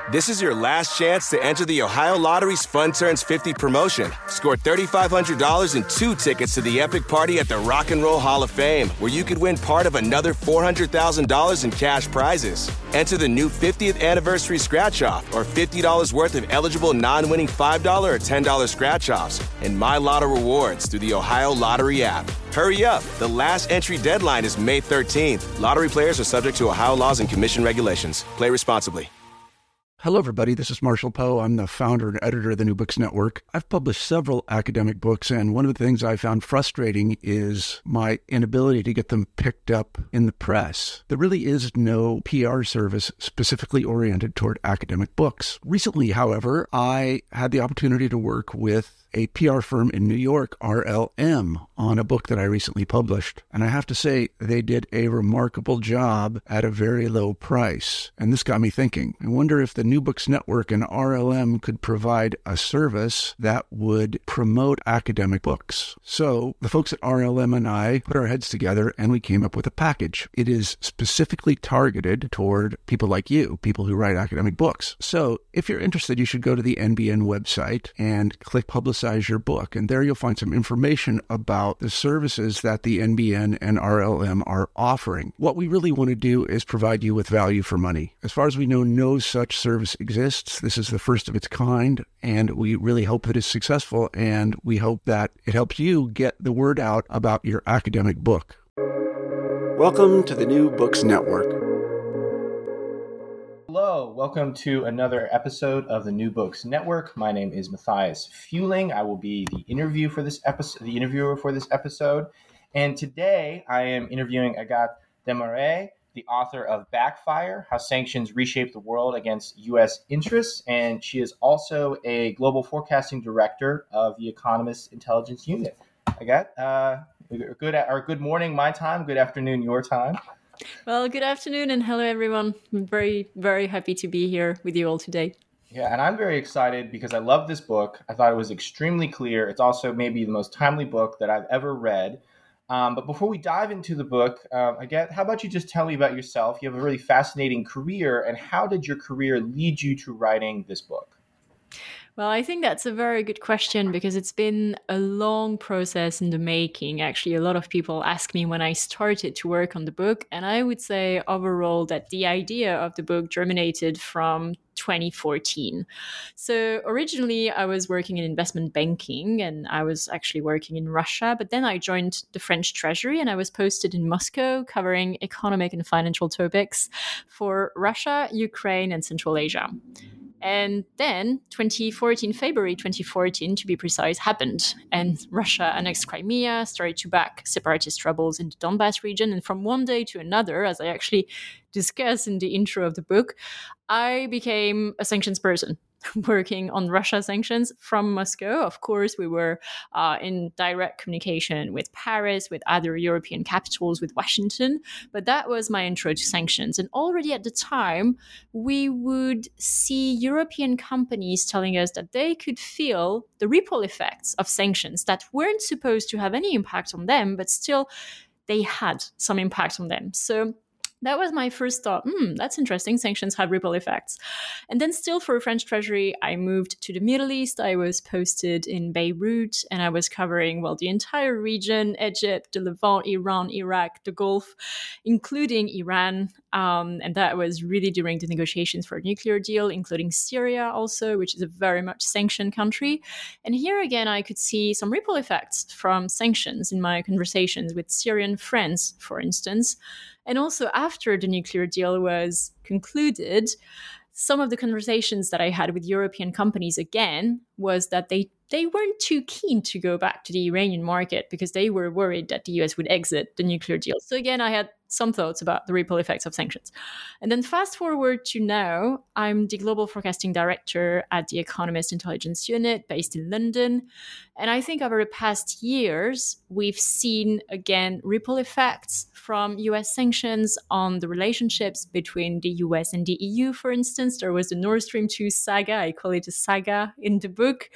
This is your last chance to enter the Ohio Lottery's Fun Turns 50 promotion. Score $3,500 and 2 tickets to the epic party at the Rock and Roll Hall of Fame, where you could win part of another $400,000 in cash prizes. Enter the new 50th anniversary scratch-off or $50 worth of eligible non-winning $5 or $10 scratch-offs and My Lotto rewards through the Ohio Lottery app. Hurry up. The last entry deadline is May 13th. Lottery players are subject to Ohio laws and commission regulations. Play responsibly. Hello, everybody. This is Marshall Poe. I'm the founder and editor of the New Books Network. I've published several academic books, and one of the things I found frustrating is my inability to get them picked up in the press. There really is no PR service specifically oriented toward academic books. Recently, however, I had the opportunity to work with a PR firm in New York, RLM, on a book that I recently published. And I have to say, they did a remarkable job at a very low price. And this got me thinking. I wonder if the New Books Network and RLM could provide a service that would promote academic books. So the folks at RLM and I put our heads together and we came up with a package. It is specifically targeted toward people like you, people who write academic books. So if you're interested, you should go to the NBN website and click Publicize Your Book. And there you'll find some information about the services that the NBN and RLM are offering. What we really want to do is provide you with value for money. As far as we know, no such service exists. This is the first of its kind, and we really hope that it's successful, and we hope that it helps you get the word out about your academic book. Welcome to the New Books Network. Hello, welcome to another episode of the New Books Network. My name is Matthias Fueling. I will be the interviewer for this episode. And today I am interviewing Agathe Desmarais, the author of Backfire: How Sanctions Reshape the World Against U.S. Interests. And she is also a global forecasting director of the Economist Intelligence Unit. Agathe, good morning my time, good afternoon your time. Well, good afternoon and hello, everyone. I'm very, very happy to be here with you all today. Yeah, and I'm very excited because I love this book. I thought it was extremely clear. It's also maybe the most timely book that I've ever read. But before we dive into the book, Agathe, how about you just tell me about yourself? You have a really fascinating career, and how did your career lead you to writing this book? Well, I think that's a very good question because it's been a long process in the making. Actually, a lot of people ask me when I started to work on the book, and I would say overall that the idea of the book germinated from 2014. So originally I was working in investment banking and I was actually working in Russia, but then I joined the French Treasury and I was posted in Moscow covering economic and financial topics for Russia, Ukraine, and Central Asia. And then February 2014, to be precise, happened. And Russia annexed Crimea, started to back separatist rebels in the Donbass region. And from one day to another, as I actually discuss in the intro of the book, I became a sanctions person working on Russia sanctions from Moscow. Of course, we were in direct communication with Paris, with other European capitals, with Washington. But that was my intro to sanctions. And already at the time, we would see European companies telling us that they could feel the ripple effects of sanctions that weren't supposed to have any impact on them, but still they had some impact on them. So that was my first thought. That's interesting. Sanctions have ripple effects. And then still for French Treasury, I moved to the Middle East. I was posted in Beirut and I was covering, the entire region, Egypt, the Levant, Iran, Iraq, the Gulf, including Iran. And that was really during the negotiations for a nuclear deal, including Syria also, which is a very much sanctioned country. And here again, I could see some ripple effects from sanctions in my conversations with Syrian friends, for instance. And also after the nuclear deal was concluded, some of the conversations that I had with European companies again was that they weren't too keen to go back to the Iranian market because they were worried that the US would exit the nuclear deal. So again, I had some thoughts about the ripple effects of sanctions. And then fast forward to now, I'm the global forecasting director at the Economist Intelligence Unit based in London. And I think over the past years, we've seen, again, ripple effects from US sanctions on the relationships between the US and the EU, for instance. There was the Nord Stream 2 saga, I call it a saga in the book,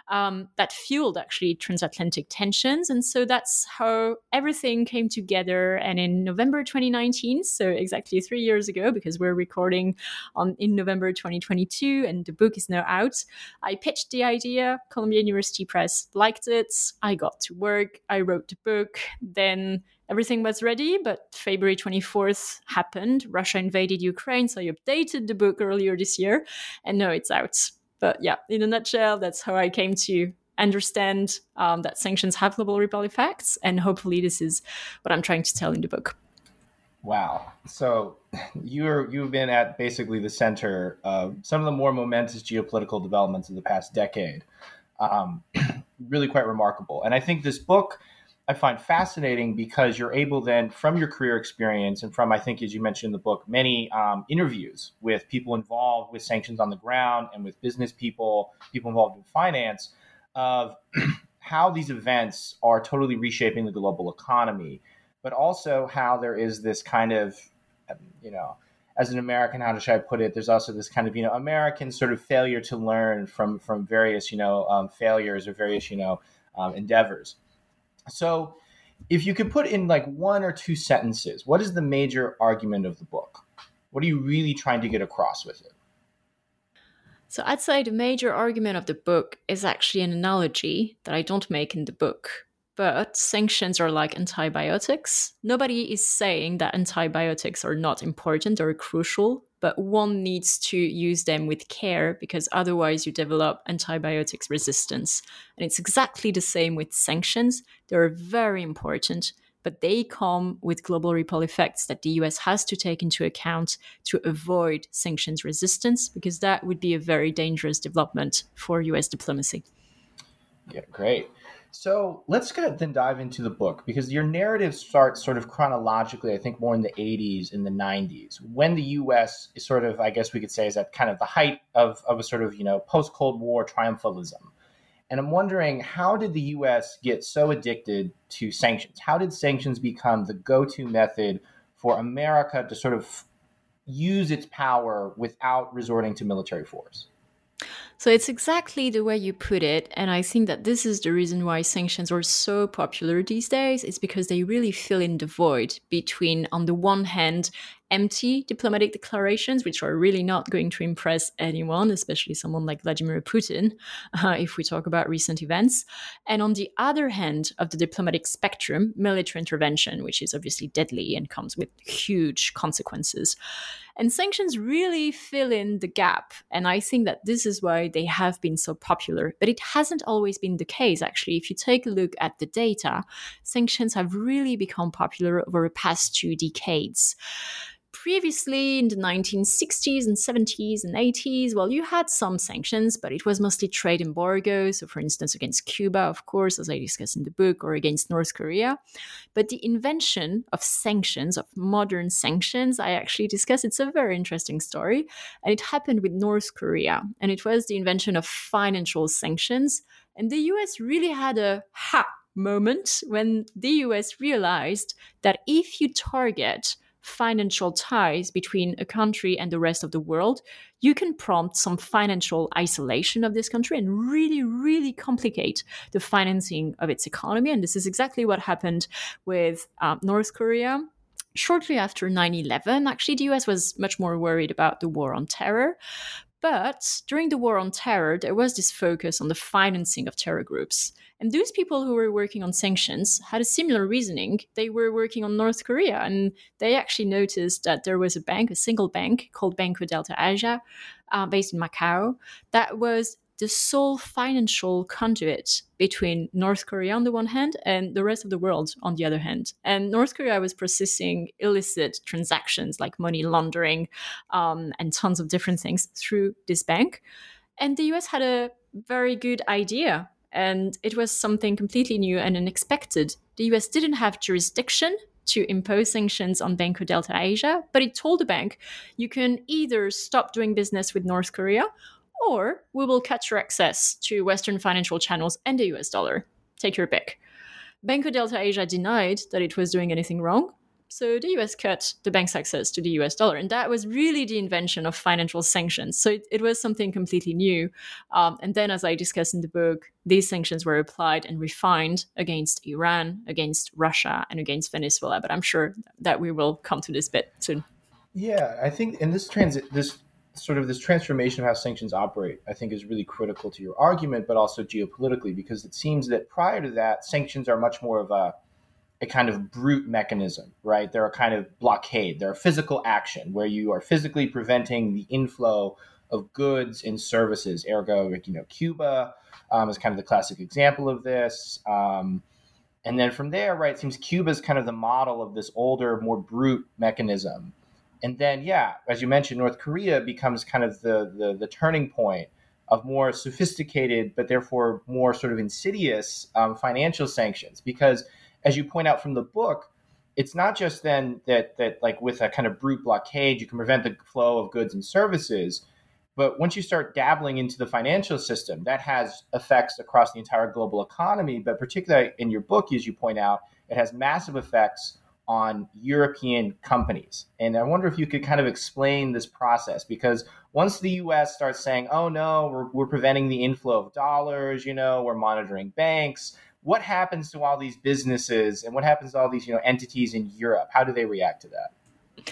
that fueled actually transatlantic tensions. And so that's how everything came together. And in November November 2019, so exactly 3 years ago, because we're recording in November 2022 and the book is now out. I pitched the idea, Columbia University Press liked it, I got to work, I wrote the book, then everything was ready, but February 24th happened. Russia invaded Ukraine, so I updated the book earlier this year, and now it's out. But yeah, in a nutshell, that's how I came to understand that sanctions have global ripple effects, and hopefully this is what I'm trying to tell in the book. Wow. So you've been at basically the center of some of the more momentous geopolitical developments of the past decade. Really quite remarkable. And I think this book I find fascinating because you're able then, from your career experience and from, I think, as you mentioned in the book, many interviews with people involved with sanctions on the ground and with business people involved in finance, of how these events are totally reshaping the global economy, but also how there is this kind of, as an American, how should I put it? There's also this kind of, American sort of failure to learn from various, failures or various, endeavors. So if you could put in like one or two sentences, what is the major argument of the book? What are you really trying to get across with it? So I'd say the major argument of the book is actually an analogy that I don't make in the book. But sanctions are like antibiotics. Nobody is saying that antibiotics are not important or crucial, but one needs to use them with care because otherwise you develop antibiotics resistance. And it's exactly the same with sanctions. They're very important, but they come with global ripple effects that the US has to take into account to avoid sanctions resistance, because that would be a very dangerous development for US diplomacy. Yeah, great. So let's then dive into the book, because your narrative starts sort of chronologically, I think more in the 80s, in the 90s, when the U.S. is sort of, I guess we could say, is at kind of the height of a sort of, post-Cold War triumphalism. And I'm wondering, how did the U.S. get so addicted to sanctions? How did sanctions become the go-to method for America to sort of use its power without resorting to military force? So it's exactly the way you put it. And I think that this is the reason why sanctions are so popular these days. It's because they really fill in the void between, on the one hand, empty diplomatic declarations, which are really not going to impress anyone, especially someone like Vladimir Putin, if we talk about recent events. And on the other hand of the diplomatic spectrum, military intervention, which is obviously deadly and comes with huge consequences. And sanctions really fill in the gap. And I think that this is why they have been so popular. But it hasn't always been the case, actually. If you take a look at the data, sanctions have really become popular over the past 2 decades. Previously, in the 1960s and 70s and 80s, well, you had some sanctions, but it was mostly trade embargoes. So, for instance, against Cuba, of course, as I discuss in the book, or against North Korea. But the invention of sanctions, of modern sanctions, I actually discuss. It's a very interesting story. And it happened with North Korea. And it was the invention of financial sanctions. And the US really had a moment when the US realized that if you target financial ties between a country and the rest of the world, you can prompt some financial isolation of this country and really, really complicate the financing of its economy. And this is exactly what happened with North Korea. Shortly after 9/11, actually, the US was much more worried about the war on terror. But during the war on terror, there was this focus on the financing of terror groups. And those people who were working on sanctions had a similar reasoning. They were working on North Korea, and they actually noticed that there was a single bank called Banco Delta Asia, based in Macau, that was the sole financial conduit between North Korea on the one hand and the rest of the world on the other hand. And North Korea was processing illicit transactions like money laundering and tons of different things through this bank. And the US had a very good idea, and it was something completely new and unexpected. The US didn't have jurisdiction to impose sanctions on Banco Delta Asia, but it told the bank, you can either stop doing business with North Korea, or we will cut your access to Western financial channels and the US dollar. Take your pick. Banco Delta Asia denied that it was doing anything wrong, So the US cut the bank's access to the US dollar. And that was really the invention of financial sanctions. So it was something completely new. And then, as I discuss in the book, these sanctions were applied and refined against Iran, against Russia, and against Venezuela. But I'm sure that we will come to this bit soon. Yeah, I think in this transformation of how sanctions operate, I think is really critical to your argument, but also geopolitically, because it seems that prior to that, sanctions are much more of a kind of brute mechanism, right? They're a kind of blockade. They're a physical action where you are physically preventing the inflow of goods and services. Ergo, Cuba is kind of the classic example of this. And then from there, right, it seems Cuba is kind of the model of this older, more brute mechanism. And then, yeah, as you mentioned, North Korea becomes kind of the turning point of more sophisticated, but therefore more sort of insidious financial sanctions. Because as you point out from the book, it's not just then that like with a kind of brute blockade, you can prevent the flow of goods and services. But once you start dabbling into the financial system, that has effects across the entire global economy. But particularly in your book, as you point out, it has massive effects on European companies. And I wonder if you could kind of explain this process, because once the US starts saying, oh no, we're preventing the inflow of dollars, we're monitoring banks, what happens to all these businesses and what happens to all these entities in Europe? How do they react to that?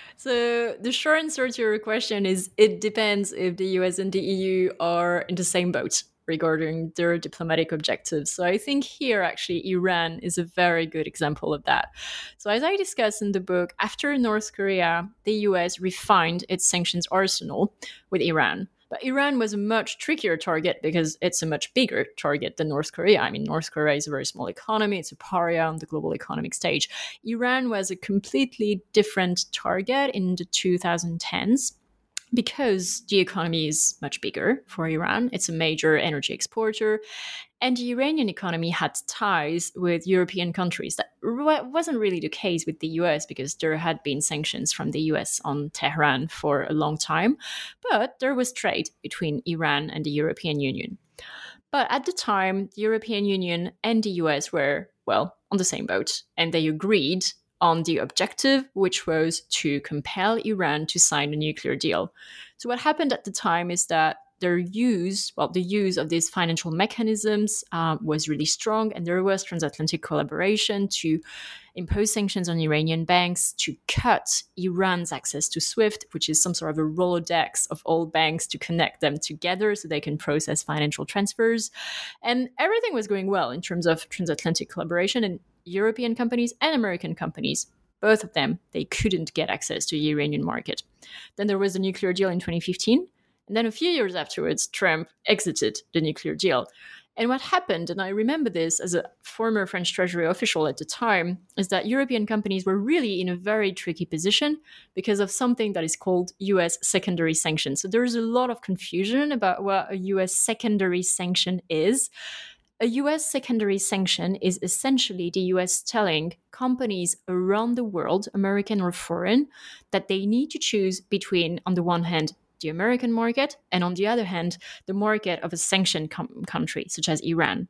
So the short answer to your question is it depends if the US and the EU are in the same boat regarding their diplomatic objectives. So I think here, actually, Iran is a very good example of that. So as I discuss in the book, after North Korea, the US refined its sanctions arsenal with Iran. But Iran was a much trickier target because it's a much bigger target than North Korea. I mean, North Korea is a very small economy. It's a pariah on the global economic stage. Iran was a completely different target in the 2010s. Because the economy is much bigger for Iran, it's a major energy exporter, and the Iranian economy had ties with European countries. That wasn't really the case with the US because there had been sanctions from the US on Tehran for a long time, but there was trade between Iran and the European Union. But at the time, the European Union and the US were, well, on the same boat, and they agreed on the objective, which was to compel Iran to sign a nuclear deal. So what happened at the time is that the use of these financial mechanisms was really strong, and there was transatlantic collaboration to impose sanctions on Iranian banks, to cut Iran's access to SWIFT, which is some sort of a Rolodex of all banks to connect them together so they can process financial transfers. And everything was going well in terms of transatlantic collaboration, and European companies and American companies, both of them, they couldn't get access to the Iranian market. Then there was the nuclear deal in 2015. And then a few years afterwards, Trump exited the nuclear deal. And what happened, and I remember this as a former French Treasury official at the time, is that European companies were really in a very tricky position because of something that is called US secondary sanctions. So there's a lot of confusion about what a US secondary sanction is. A US secondary sanction is essentially the US telling companies around the world, American or foreign, that they need to choose between, on the one hand, the American market, and on the other hand, the market of a sanctioned country, such as Iran.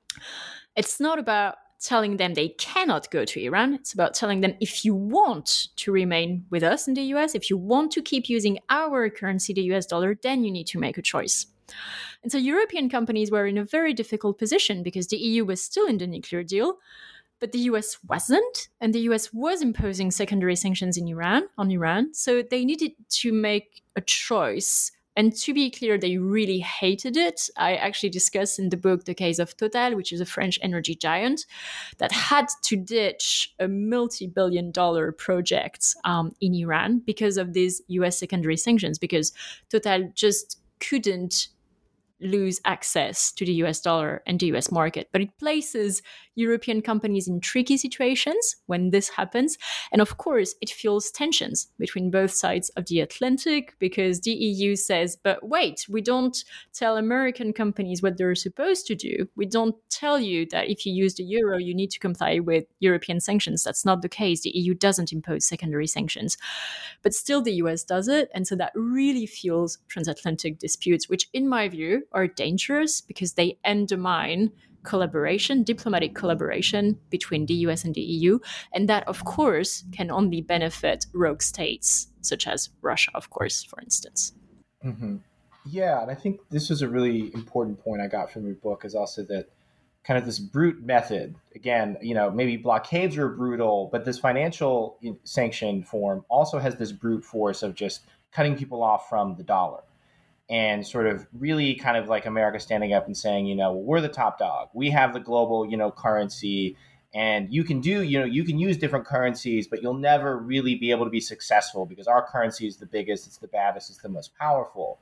It's not about telling them they cannot go to Iran. It's about telling them, if you want to remain with us in the US, if you want to keep using our currency, the US dollar, then you need to make a choice. And so European companies were in a very difficult position because the EU was still in the nuclear deal, but the US wasn't, and the US was imposing secondary sanctions on Iran. So they needed to make a choice. And to be clear, they really hated it. I actually discuss in the book the case of Total, which is a French energy giant that had to ditch a multi-billion-dollar project in Iran because of these US secondary sanctions, because Total just couldn't lose access to the US dollar and the US market. But it places European companies in tricky situations when this happens. And of course, it fuels tensions between both sides of the Atlantic because the EU says, but wait, we don't tell American companies what they're supposed to do. We don't tell you that if you use the euro, you need to comply with European sanctions. That's not the case. The EU doesn't impose secondary sanctions. But still, the US does it. And so that really fuels transatlantic disputes, which in my view are dangerous because they undermine collaboration, diplomatic collaboration between the US and the EU. And that, of course, can only benefit rogue states, such as Russia, of course, for instance. Mm-hmm. Yeah, and I think this is a really important point I got from your book, is also that kind of this brute method. Again, maybe blockades are brutal, but this financial sanction form also has this brute force of just cutting people off from the dollar, and sort of really kind of like America standing up and saying, we're the top dog. We have the global, currency, and you can use different currencies, but you'll never really be able to be successful because our currency is the biggest, it's the baddest, it's the most powerful.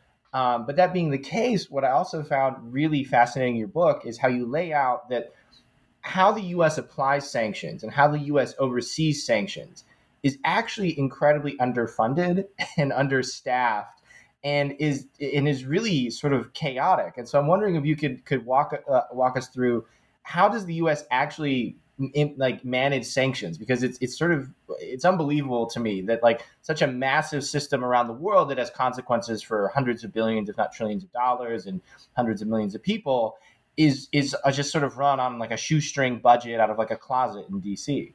But that being the case, what I also found really fascinating in your book is how you lay out that how the U.S. applies sanctions and how the U.S. oversees sanctions is actually incredibly underfunded and understaffed, and is really sort of chaotic. And so I'm wondering if you could walk us through, how does the U.S. actually manage sanctions? Because it's unbelievable to me that such a massive system around the world that has consequences for hundreds of billions, if not trillions of dollars, and hundreds of millions of people is just sort of run on a shoestring budget out of a closet in DC.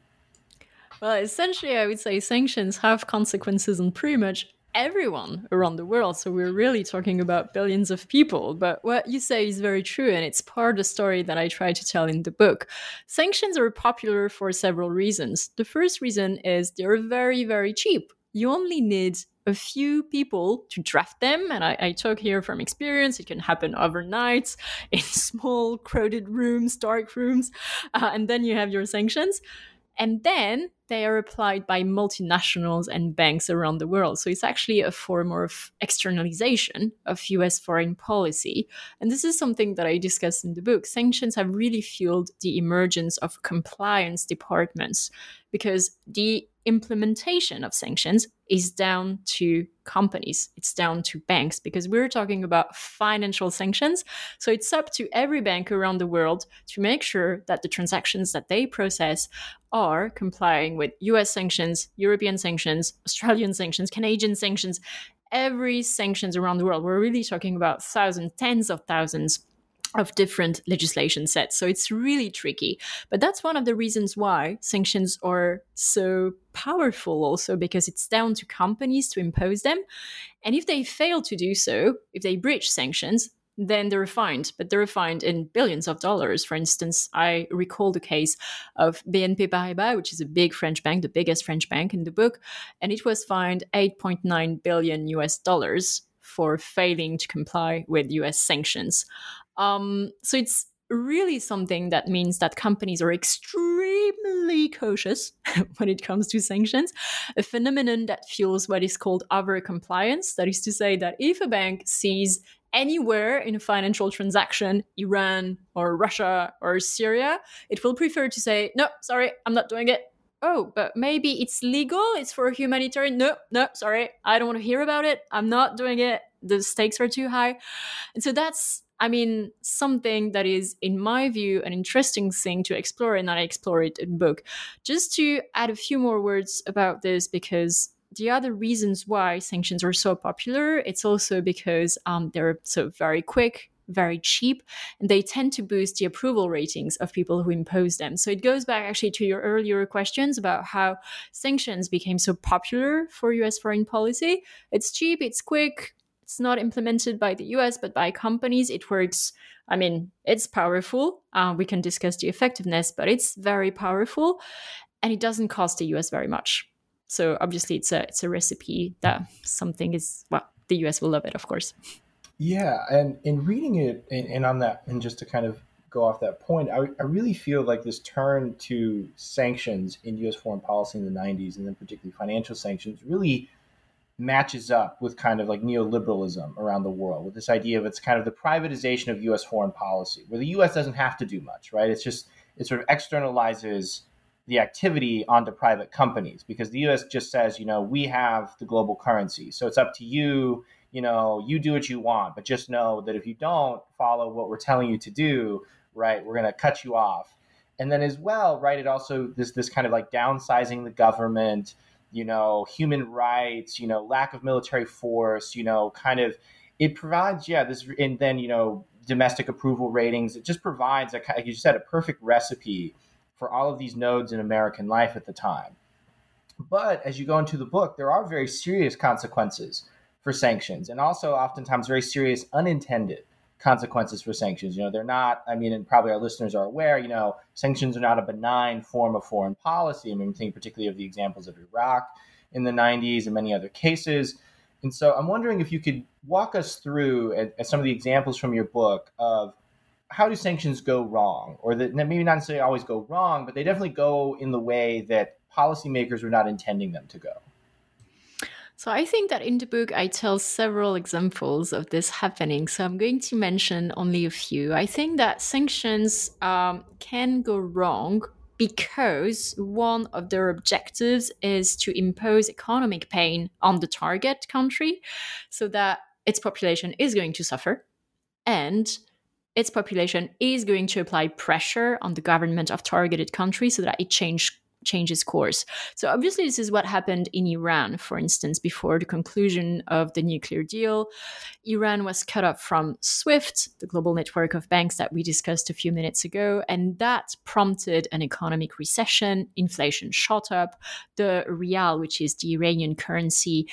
Well, essentially, I would say sanctions have consequences on pretty much everyone around the world. So we're really talking about billions of people. But what you say is very true, and it's part of the story that I try to tell in the book. Sanctions are popular for several reasons. The first reason is they're very, very cheap. You only need a few people to draft them. And I talk here from experience. It can happen overnight in small, crowded rooms, dark rooms. And then you have your sanctions. And then they are applied by multinationals and banks around the world. So it's actually a form of externalization of US foreign policy. And this is something that I discuss in the book. Sanctions have really fueled the emergence of compliance departments, because the implementation of sanctions is down to companies. It's down to banks, because we're talking about financial sanctions. So it's up to every bank around the world to make sure that the transactions that they process are complying with US sanctions, European sanctions, Australian sanctions, Canadian sanctions, every sanctions around the world. We're really talking about thousands, tens of thousands of different legislation sets. So it's really tricky. But that's one of the reasons why sanctions are so powerful also, because it's down to companies to impose them. And if they fail to do so, if they breach sanctions, then they're fined, but they're fined in billions of dollars. For instance, I recall the case of BNP Paribas, which is a big French bank, the biggest French bank in the book, and it was fined $8.9 billion for failing to comply with US sanctions. So it's really something that means that companies are extremely cautious when it comes to sanctions, a phenomenon that fuels what is called over-compliance. That is to say that if a bank sees anywhere in a financial transaction, Iran or Russia or Syria, it will prefer to say, no, sorry, I'm not doing it. Oh, but maybe it's legal, it's for humanitarian. No, sorry, I don't want to hear about it. I'm not doing it. The stakes are too high. And so that's, something that is, in my view, an interesting thing to explore, and I explore it in the book. Just to add a few more words about this, because the other reasons why sanctions are so popular, it's also because they're so very quick, very cheap, and they tend to boost the approval ratings of people who impose them. So it goes back actually to your earlier questions about how sanctions became so popular for US foreign policy. It's cheap, it's quick, it's not implemented by the US, but by companies. It works. It's powerful. We can discuss the effectiveness, but it's very powerful, and it doesn't cost the US very much. So obviously it's a recipe that something is, the US will love it, of course. Yeah, and in reading it, and on that, and just to kind of go off that point, I really feel like this turn to sanctions in US foreign policy in the 90s, and then particularly financial sanctions, really matches up with kind of like neoliberalism around the world, with this idea of it's kind of the privatization of US foreign policy, where the US doesn't have to do much, right? It sort of externalizes the activity onto private companies, because the US just says, we have the global currency, so it's up to you, you do what you want, but just know that if you don't follow what we're telling you to do, right, we're going to cut you off. And then as well, right, it also, this kind of like downsizing the government, human rights, lack of military force, kind of, it provides, this, and then, domestic approval ratings. It just provides, like you said, a perfect recipe for all of these nodes in American life at the time. But as you go into the book, there are very serious consequences for sanctions, and also oftentimes very serious unintended consequences for sanctions. They're not, and probably our listeners are aware, sanctions are not a benign form of foreign policy. I'm thinking particularly of the examples of Iraq in the 90s and many other cases. And so I'm wondering if you could walk us through at some of the examples from your book of how do sanctions go wrong, or that maybe not necessarily always go wrong, but they definitely go in the way that policymakers were not intending them to go. So I think that in the book, I tell several examples of this happening. So I'm going to mention only a few. I think that sanctions can go wrong because one of their objectives is to impose economic pain on the target country so that its population is going to suffer, and its population is going to apply pressure on the government of targeted countries so that it changes course. So obviously this is what happened in Iran, for instance, before the conclusion of the nuclear deal. Iran was cut off from SWIFT, the global network of banks that we discussed a few minutes ago, and that prompted an economic recession. Inflation shot up. The rial, which is the Iranian currency,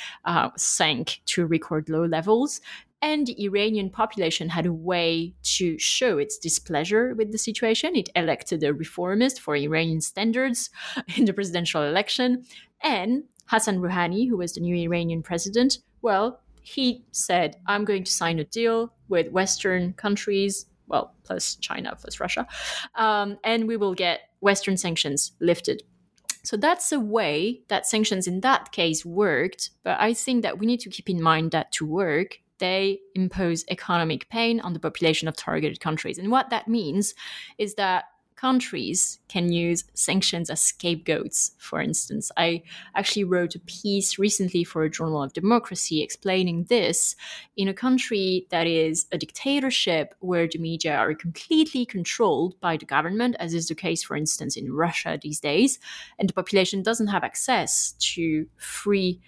sank to record low levels. And the Iranian population had a way to show its displeasure with the situation. It elected a reformist for Iranian standards in the presidential election. And Hassan Rouhani, who was the new Iranian president, well, he said, I'm going to sign a deal with Western countries, well, plus China, plus Russia, and we will get Western sanctions lifted. So that's a way that sanctions in that case worked. But I think that we need to keep in mind that to work, they impose economic pain on the population of targeted countries. And what that means is that countries can use sanctions as scapegoats, for instance. I actually wrote a piece recently for a journal of democracy explaining this. In a country that is a dictatorship where the media are completely controlled by the government, as is the case, for instance, in Russia these days, and the population doesn't have access to free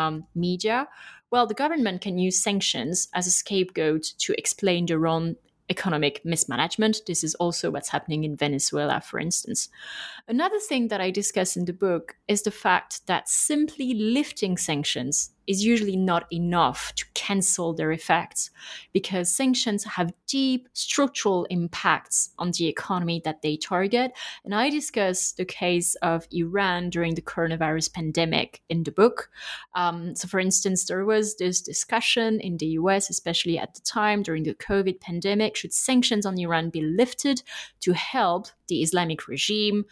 media, well, the government can use sanctions as a scapegoat to explain their own economic mismanagement. This is also what's happening in Venezuela, for instance. Another thing that I discuss in the book is the fact that simply lifting sanctions is usually not enough to cancel their effects, because sanctions have deep structural impacts on the economy that they target. And I discuss the case of Iran during the coronavirus pandemic in the book. So for instance, there was this discussion in the US, especially at the time during the COVID pandemic, should sanctions on Iran be lifted to help the Islamic regime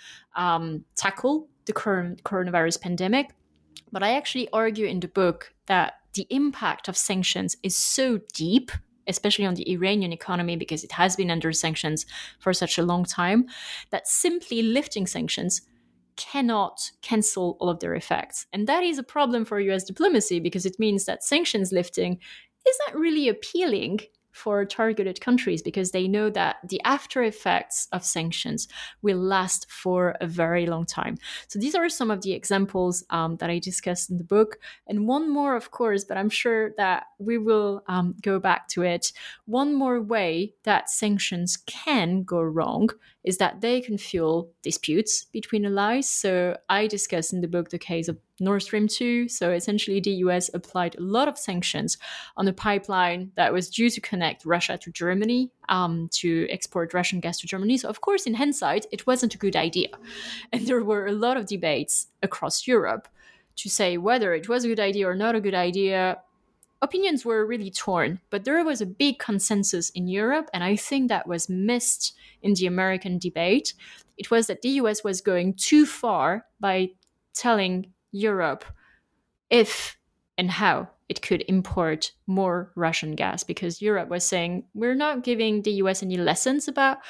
tackle the current coronavirus pandemic. But I actually argue in the book that the impact of sanctions is so deep, especially on the Iranian economy, because it has been under sanctions for such a long time, that simply lifting sanctions cannot cancel all of their effects. And that is a problem for US diplomacy, because it means that sanctions lifting is not really appealing for targeted countries, because they know that the after effects of sanctions will last for a very long time. So these are some of the examples that I discussed in the book. And one more, of course, but I'm sure that we will go back to it. One more way that sanctions can go wrong is that they can fuel disputes between allies. So I discuss in the book the case of Nord Stream 2. So essentially the US applied a lot of sanctions on a pipeline that was due to connect Russia to Germany, to export Russian gas to Germany. So of course, in hindsight, it wasn't a good idea. And there were a lot of debates across Europe to say whether it was a good idea or not a good idea. Opinions were really torn, but there was a big consensus in Europe, and I think that was missed in the American debate. It was that the US was going too far by telling Europe if and how it could import more Russian gas, because Europe was saying, we're not giving the US any lessons about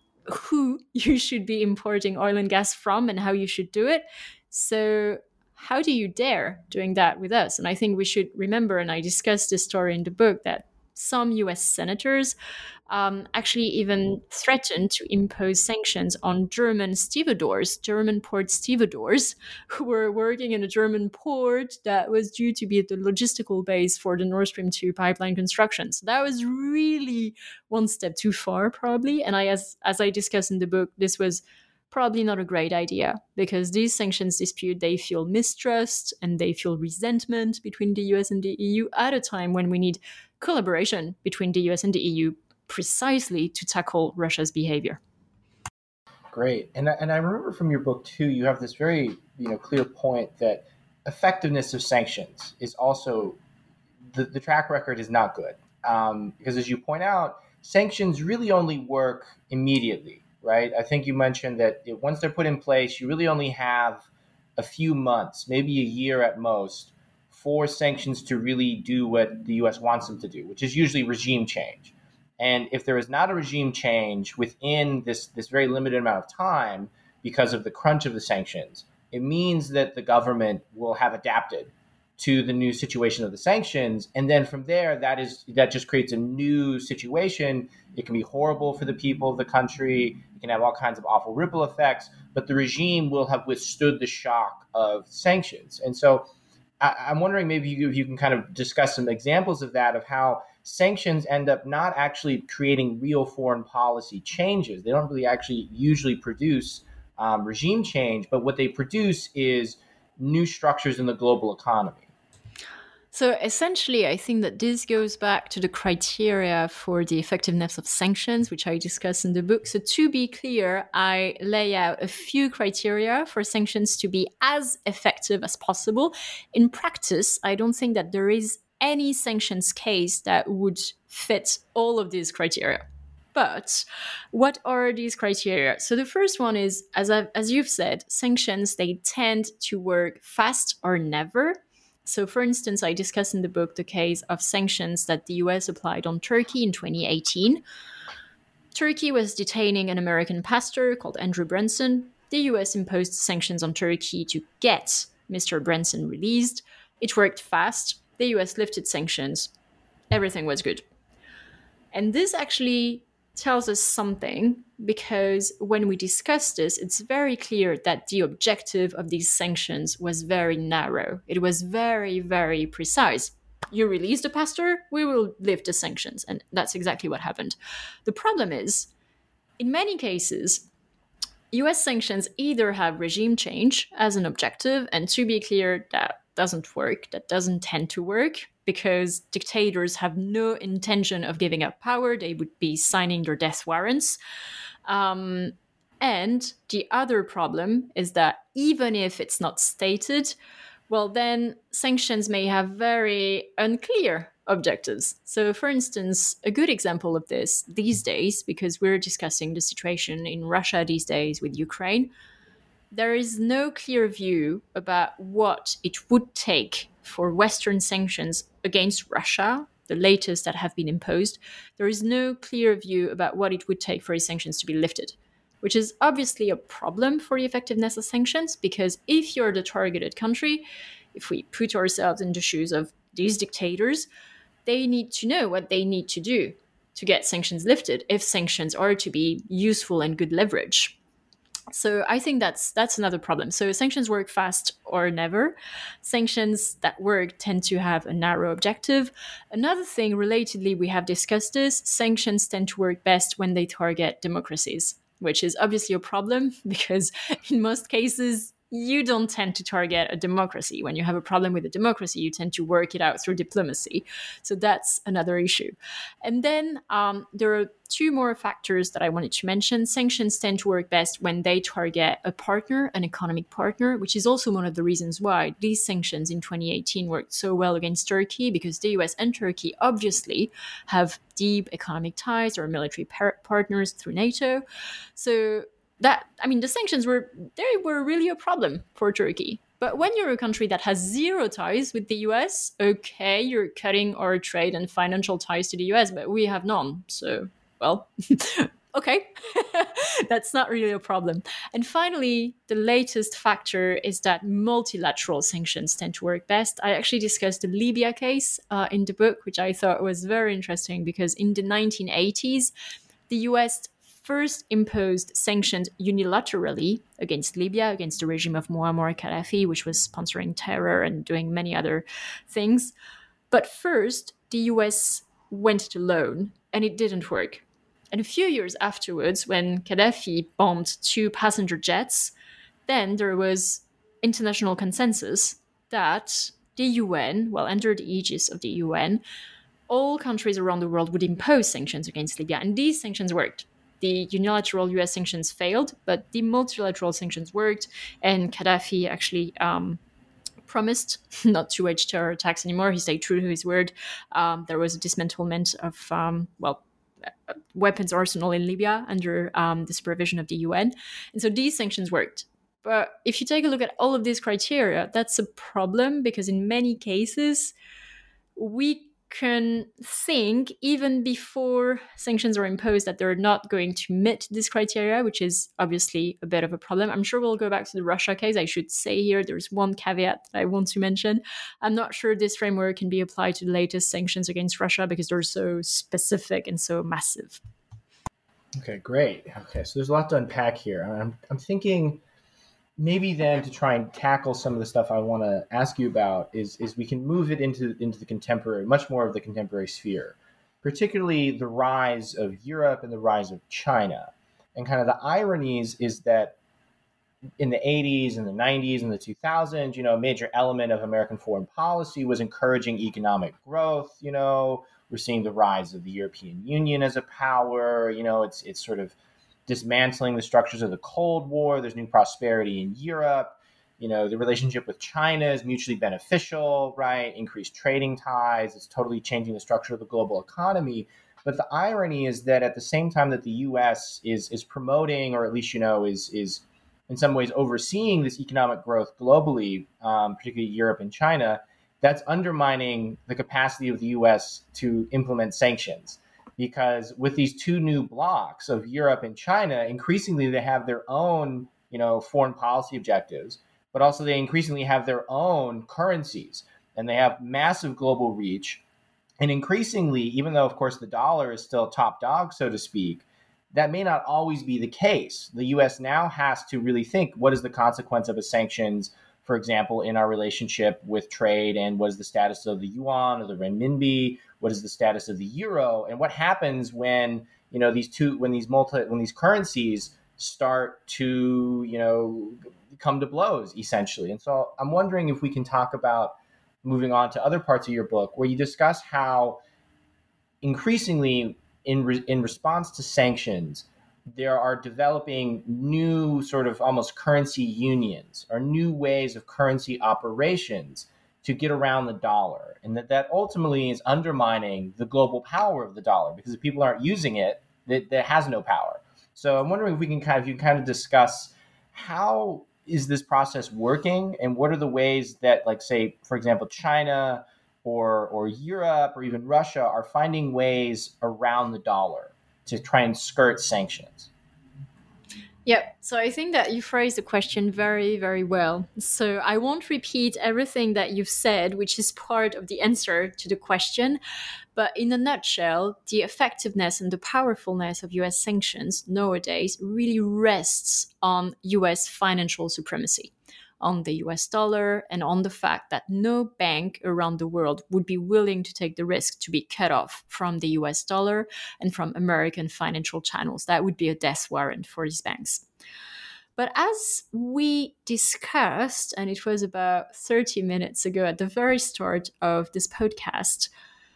who you should be importing oil and gas from and how you should do it. So how do you dare doing that with us? And I think we should remember, and I discussed this story in the book, that some US senators actually even threatened to impose sanctions on German stevedores, German port stevedores, who were working in a German port that was due to be the logistical base for the Nord Stream 2 pipeline construction. So that was really one step too far, probably. And as I discuss in the book, this was probably not a great idea, because these sanctions dispute, they feel mistrust and they feel resentment between the US and the EU at a time when we need collaboration between the US and the EU precisely to tackle Russia's behavior. Great. And I remember from your book too, you have this very clear point that effectiveness of sanctions is also, the track record is not good. Because as you point out, sanctions really only work immediately, right? I think you mentioned that once they're put in place, you really only have a few months, maybe a year at most, for sanctions to really do what the US wants them to do, which is usually regime change. And if there is not a regime change within this very limited amount of time because of the crunch of the sanctions, it means that the government will have adapted to the new situation of the sanctions. And then from there, that just creates a new situation. It can be horrible for the people of the country. It can have all kinds of awful ripple effects, but the regime will have withstood the shock of sanctions. And so I'm wondering maybe if you can kind of discuss some examples of that, of how sanctions end up not actually creating real foreign policy changes. They don't really actually usually produce regime change, but what they produce is new structures in the global economy. So essentially, I think that this goes back to the criteria for the effectiveness of sanctions, which I discuss in the book. So to be clear, I lay out a few criteria for sanctions to be as effective as possible. In practice, I don't think that there is any sanctions case that would fit all of these criteria. But what are these criteria? So the first one is, as you've said, sanctions, they tend to work fast or never. So for instance, I discuss in the book the case of sanctions that the US applied on Turkey in 2018. Turkey was detaining an American pastor called Andrew Brunson. The US imposed sanctions on Turkey to get Mr. Brunson released. It worked fast. The US lifted sanctions. Everything was good. And this actually tells us something, because when we discuss this, it's very clear that the objective of these sanctions was very narrow. It was very, very precise. You release the pastor, we will lift the sanctions. And that's exactly what happened. The problem is, in many cases, US sanctions either have regime change as an objective, and to be clear, that doesn't work, that doesn't tend to work, because dictators have no intention of giving up power. They would be signing their death warrants. And the other problem is that even if it's not stated, well, then sanctions may have very unclear objectives. So, for instance, a good example of this these days, because we're discussing the situation in Russia these days with Ukraine, there is no clear view about what it would take for Western sanctions against Russia, the latest that have been imposed. There is no clear view about what it would take for these sanctions to be lifted, which is obviously a problem for the effectiveness of sanctions, because if you're the targeted country, if we put ourselves in the shoes of these dictators, they need to know what they need to do to get sanctions lifted if sanctions are to be useful and good leverage. So I think that's another problem. So sanctions work fast or never. Sanctions that work tend to have a narrow objective. Another thing, relatedly, we have discussed this, sanctions tend to work best when they target democracies, which is obviously a problem, because in most cases, you don't tend to target a democracy. When you have a problem with a democracy, you tend to work it out through diplomacy. So that's another issue. And then there are two more factors that I wanted to mention. Sanctions tend to work best when they target a partner, an economic partner, which is also one of the reasons why these sanctions in 2018 worked so well against Turkey, because the US and Turkey obviously have deep economic ties or military partners through NATO. So the sanctions were really a problem for Turkey. But when you're a country that has zero ties with the US, okay, you're cutting our trade and financial ties to the US, but we have none. So, well, Okay, that's not really a problem. And finally, the latest factor is that multilateral sanctions tend to work best. I actually discussed the Libya case in the book, which I thought was very interesting because in the 1980s, the US first imposed sanctions unilaterally against Libya, against the regime of Muammar Gaddafi, which was sponsoring terror and doing many other things. But first, the US went it alone, and it didn't work. And a few years afterwards, when Gaddafi bombed 2 passenger jets, then there was international consensus that the UN, well, under the aegis of the UN, all countries around the world would impose sanctions against Libya. And these sanctions worked. The unilateral US sanctions failed, but the multilateral sanctions worked. And Gaddafi actually promised not to wage terror attacks anymore. He stayed true to his word. There was a dismantlement of, weapons arsenal in Libya under the supervision of the UN. And so these sanctions worked. But if you take a look at all of these criteria, that's a problem because in many cases, we can think even before sanctions are imposed that they're not going to meet this criteria, which is obviously a bit of a problem. I'm sure we'll go back to the Russia case. I should say here, there's one caveat that I want to mention. I'm not sure this framework can be applied to the latest sanctions against Russia because they're so specific and so massive. Okay, great. Okay, so there's a lot to unpack here. I'm thinking maybe then to try and tackle some of the stuff I want to ask you about is we can move it into the contemporary, much more of the contemporary sphere, particularly the rise of Europe and the rise of China. And kind of the ironies is that in the 80s and the 90s and the 2000s, a major element of American foreign policy was encouraging economic growth. We're seeing the rise of the European Union as a power. It's sort of dismantling the structures of the Cold War. There's new prosperity in Europe. The relationship with China is mutually beneficial, right? Increased trading ties. It's totally changing the structure of the global economy. But the irony is that at the same time that the U.S. is promoting, or at least, is in some ways overseeing this economic growth globally, particularly Europe and China, that's undermining the capacity of the U.S. to implement sanctions. Because with these two new blocks of Europe and China, increasingly they have their own, foreign policy objectives, but also they increasingly have their own currencies, and they have massive global reach. And increasingly, even though, of course, the dollar is still top dog, so to speak, that may not always be the case. The U.S. now has to really think, what is the consequence of a sanctions, for example, in our relationship with trade, and what is the status of the yuan or the renminbi? What is the status of the euro? And what happens when these currencies start to come to blows, essentially? And so I'm wondering if we can talk about moving on to other parts of your book where you discuss how increasingly in response to sanctions, there are developing new sort of almost currency unions or new ways of currency operations to get around the dollar, and that ultimately is undermining the global power of the dollar, because if people aren't using it, that has no power. So I'm wondering if you can kind of discuss how is this process working, and what are the ways that, like, say, for example, China or Europe or even Russia are finding ways around the dollar to try and skirt sanctions? Yeah, so I think that you phrased the question very, very well. So I won't repeat everything that you've said, which is part of the answer to the question. But in a nutshell, the effectiveness and the powerfulness of US sanctions nowadays really rests on US financial supremacy, on the US dollar, and on the fact that no bank around the world would be willing to take the risk to be cut off from the US dollar and from American financial channels. That would be a death warrant for these banks. But as we discussed, and it was about 30 minutes ago at the very start of this podcast,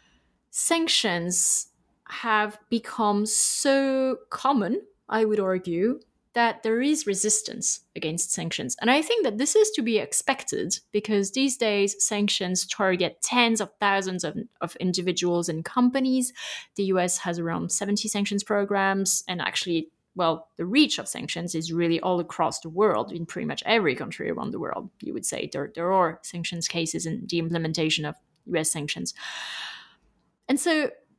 sanctions have become so common, I would argue, that there is resistance against sanctions. And I think that this is to be expected because these days sanctions target tens of thousands of individuals and companies. The US has around 70 sanctions programs, and actually, well, the reach of sanctions is really all across the world, in pretty much every country around the world. You would say there are sanctions cases in the implementation of US sanctions. And so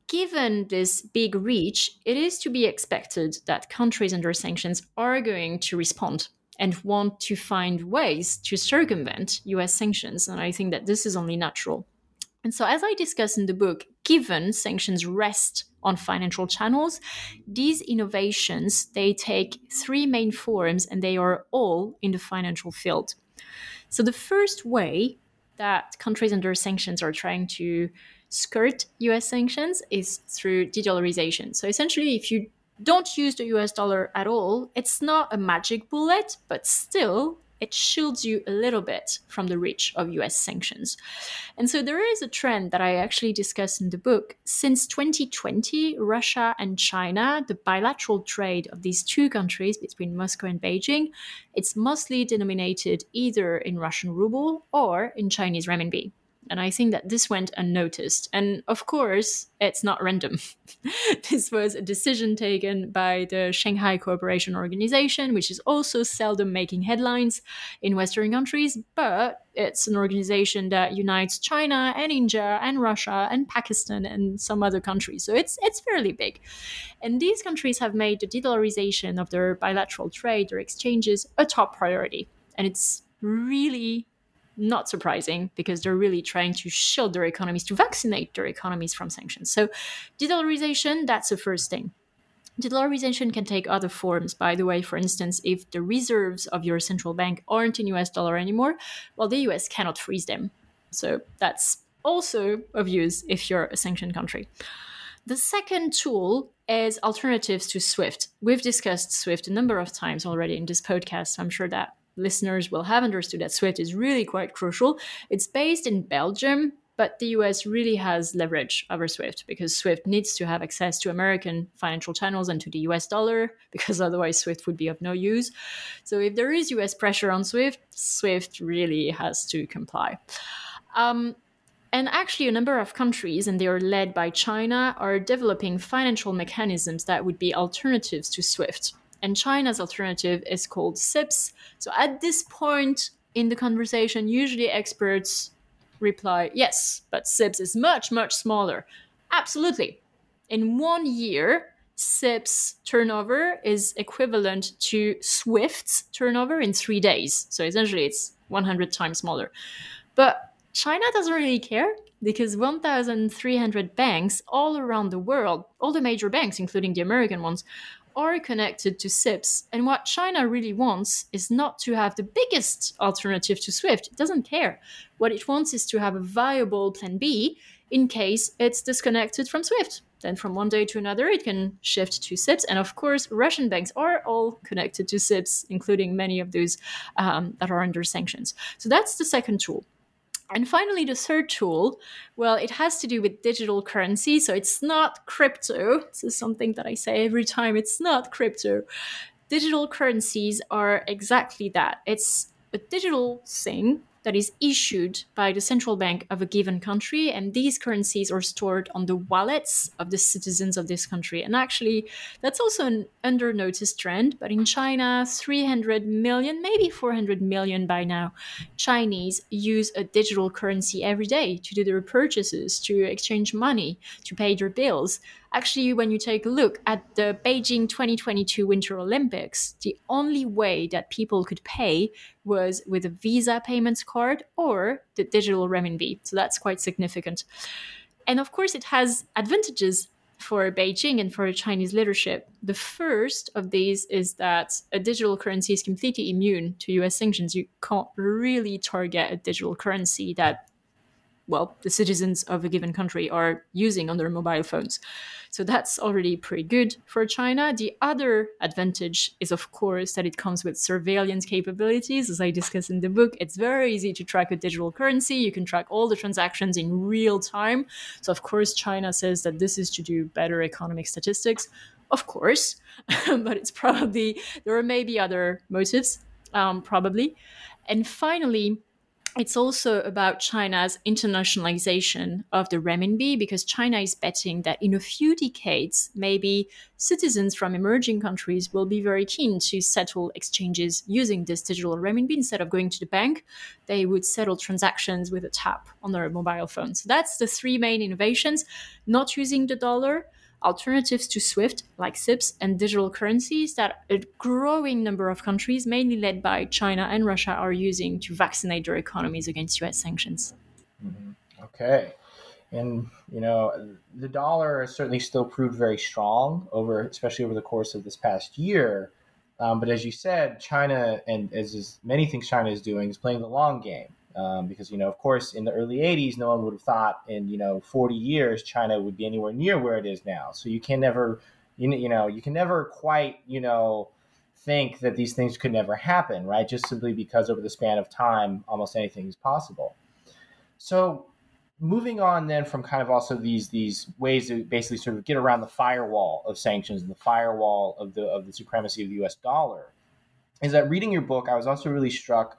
given this big reach, it is to be expected that countries under sanctions are going to respond and want to find ways to circumvent US sanctions. And I think that this is only natural. And so, as I discuss in the book, given sanctions rest on financial channels, these innovations, they take three main forms and they are all in the financial field. So the first way that countries under sanctions are trying to skirt US sanctions is through de-dollarization. So essentially, if you don't use the US dollar at all, it's not a magic bullet, but still it shields you a little bit from the reach of US sanctions. And so there is a trend that I actually discuss in the book. Since 2020, Russia and China, the bilateral trade of these two countries between Moscow and Beijing, it's mostly denominated either in Russian ruble or in Chinese renminbi. And I think that this went unnoticed. And of course, it's not random. This was a decision taken by the Shanghai Cooperation Organization, which is also seldom making headlines in Western countries, but it's an organization that unites China and India and Russia and Pakistan and some other countries. So it's fairly big. And these countries have made the de-dollarization of their bilateral trade, their exchanges, a top priority. And it's really not surprising because they're really trying to shield their economies, to vaccinate their economies from sanctions. So de-dollarization, that's the first thing. De-dollarization can take other forms, by the way. For instance, if the reserves of your central bank aren't in US dollar anymore, well, the US cannot freeze them. So that's also of use if you're a sanctioned country. The second tool is alternatives to SWIFT. We've discussed SWIFT a number of times already in this podcast, so I'm sure that listeners will have understood that SWIFT is really quite crucial. It's based in Belgium, but the US really has leverage over SWIFT because SWIFT needs to have access to American financial channels and to the US dollar, because otherwise SWIFT would be of no use. So if there is US pressure on SWIFT, SWIFT really has to comply. And actually, a number of countries, and they are led by China, are developing financial mechanisms that would be alternatives to SWIFT. And China's alternative is called CIPS. So at this point in the conversation, usually experts reply, yes, but CIPS is much, much smaller. Absolutely. In 1 year, CIPS turnover is equivalent to SWIFT's turnover in 3 days. So essentially, it's 100 times smaller. But China doesn't really care because 1,300 banks all around the world, all the major banks, including the American ones, are connected to CIPS. And what China really wants is not to have the biggest alternative to SWIFT. It doesn't care. What it wants is to have a viable plan B in case it's disconnected from SWIFT. Then from one day to another, it can shift to CIPS. And of course, Russian banks are all connected to CIPS, including many of those that are under sanctions. So that's the second tool. And finally, the third tool, well, it has to do with digital currency. So it's not crypto. This is something that I say every time. It's not crypto. Digital currencies are exactly that. It's a digital thing that is issued by the central bank of a given country, and these currencies are stored on the wallets of the citizens of this country. And actually, that's also an under-noticed trend, but in China, 300 million, maybe 400 million by now, Chinese use a digital currency every day to do their purchases, to exchange money, to pay their bills. Actually, when you take a look at the Beijing 2022 Winter Olympics, the only way that people could pay was with a Visa payments card or the digital renminbi. So that's quite significant. And of course, it has advantages for Beijing and for Chinese leadership. The first of these is that a digital currency is completely immune to US sanctions. You can't really target a digital currency that, well, the citizens of a given country are using on their mobile phones. So that's already pretty good for China. The other advantage is, of course, that it comes with surveillance capabilities. As I discuss in the book, it's very easy to track a digital currency. You can track all the transactions in real time. So, of course, China says that this is to do better economic statistics. Of course, but it's probably, there are maybe other motives, probably. And finally, it's also about China's internationalization of the renminbi, because China is betting that in a few decades, maybe citizens from emerging countries will be very keen to settle exchanges using this digital renminbi. Instead of going to the bank, they would settle transactions with a tap on their mobile phone. So that's the three main innovations: not using the dollar, alternatives to SWIFT like CIPS, and digital currencies that a growing number of countries, mainly led by China and Russia, are using to vaccinate their economies against US sanctions. Okay. And, the dollar has certainly still proved very strong especially over the course of this past year. But as you said, China, and as is many things China is doing, is playing the long game. Because, of course, in the early 80s, no one would have thought in, 40 years, China would be anywhere near where it is now. So you can never, you can never quite, think that these things could never happen, right? Just simply because over the span of time, almost anything is possible. So moving on then from kind of also these ways to basically sort of get around the firewall of sanctions and the firewall of the supremacy of the US dollar, is that reading your book, I was also really struck.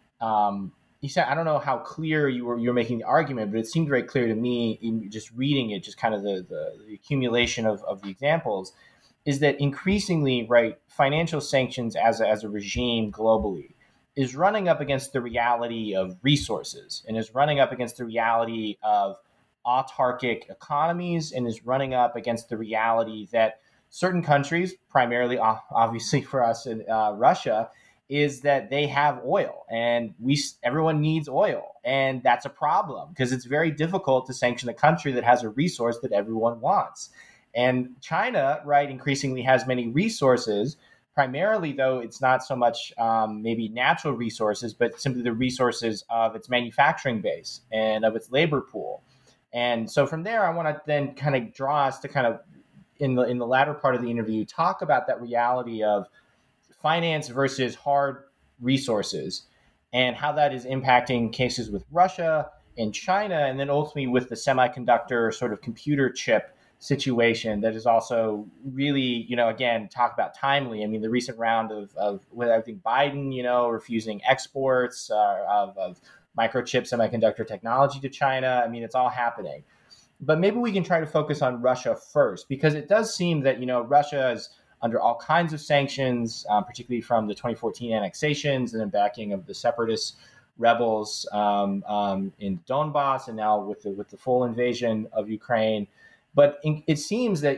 You said, I don't know how clear you were making the argument, but it seemed very clear to me in just reading it, just kind of the accumulation of the examples, is that increasingly, right, financial sanctions as a regime globally is running up against the reality of resources, and is running up against the reality of autarkic economies, and is running up against the reality that certain countries, primarily obviously for us in Russia, is that they have oil, and everyone needs oil. And that's a problem because it's very difficult to sanction a country that has a resource that everyone wants. And China, right, increasingly has many resources. Primarily, though, it's not so much maybe natural resources, but simply the resources of its manufacturing base and of its labor pool. And so from there, I want to then kind of draw us to kind of, in the latter part of the interview, talk about that reality of finance versus hard resources and how that is impacting cases with Russia and China, and then ultimately with the semiconductor sort of computer chip situation that is also really, again, talk about timely. I mean, the recent round of with, I think, Biden, refusing exports of microchip semiconductor technology to China. I mean, it's all happening. But maybe we can try to focus on Russia first, because it does seem that, Russia is under all kinds of sanctions, particularly from the 2014 annexations and then backing of the separatist rebels in Donbass, and now with the full invasion of Ukraine. But it seems that,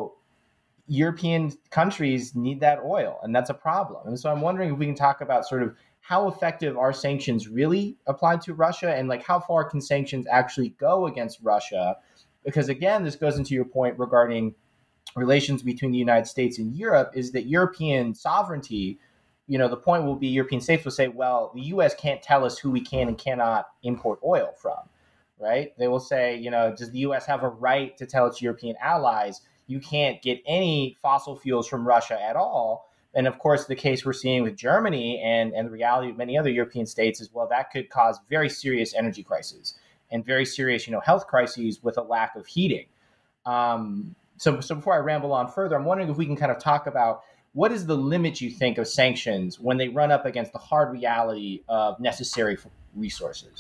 European countries need that oil, and that's a problem. And so I'm wondering if we can talk about sort of how effective are sanctions really applied to Russia, and like how far can sanctions actually go against Russia? Because again, this goes into your point regarding relations between the United States and Europe, is that European sovereignty, the point will be European states will say, well, the US can't tell us who we can and cannot import oil from, right? They will say, does the US have a right to tell its European allies, you can't get any fossil fuels from Russia at all? And of course, the case we're seeing with Germany and the reality of many other European states is, well, that could cause very serious energy crises and very serious, health crises with a lack of heating. So before I ramble on further, I'm wondering if we can kind of talk about what is the limit, you think, of sanctions when they run up against the hard reality of necessary resources?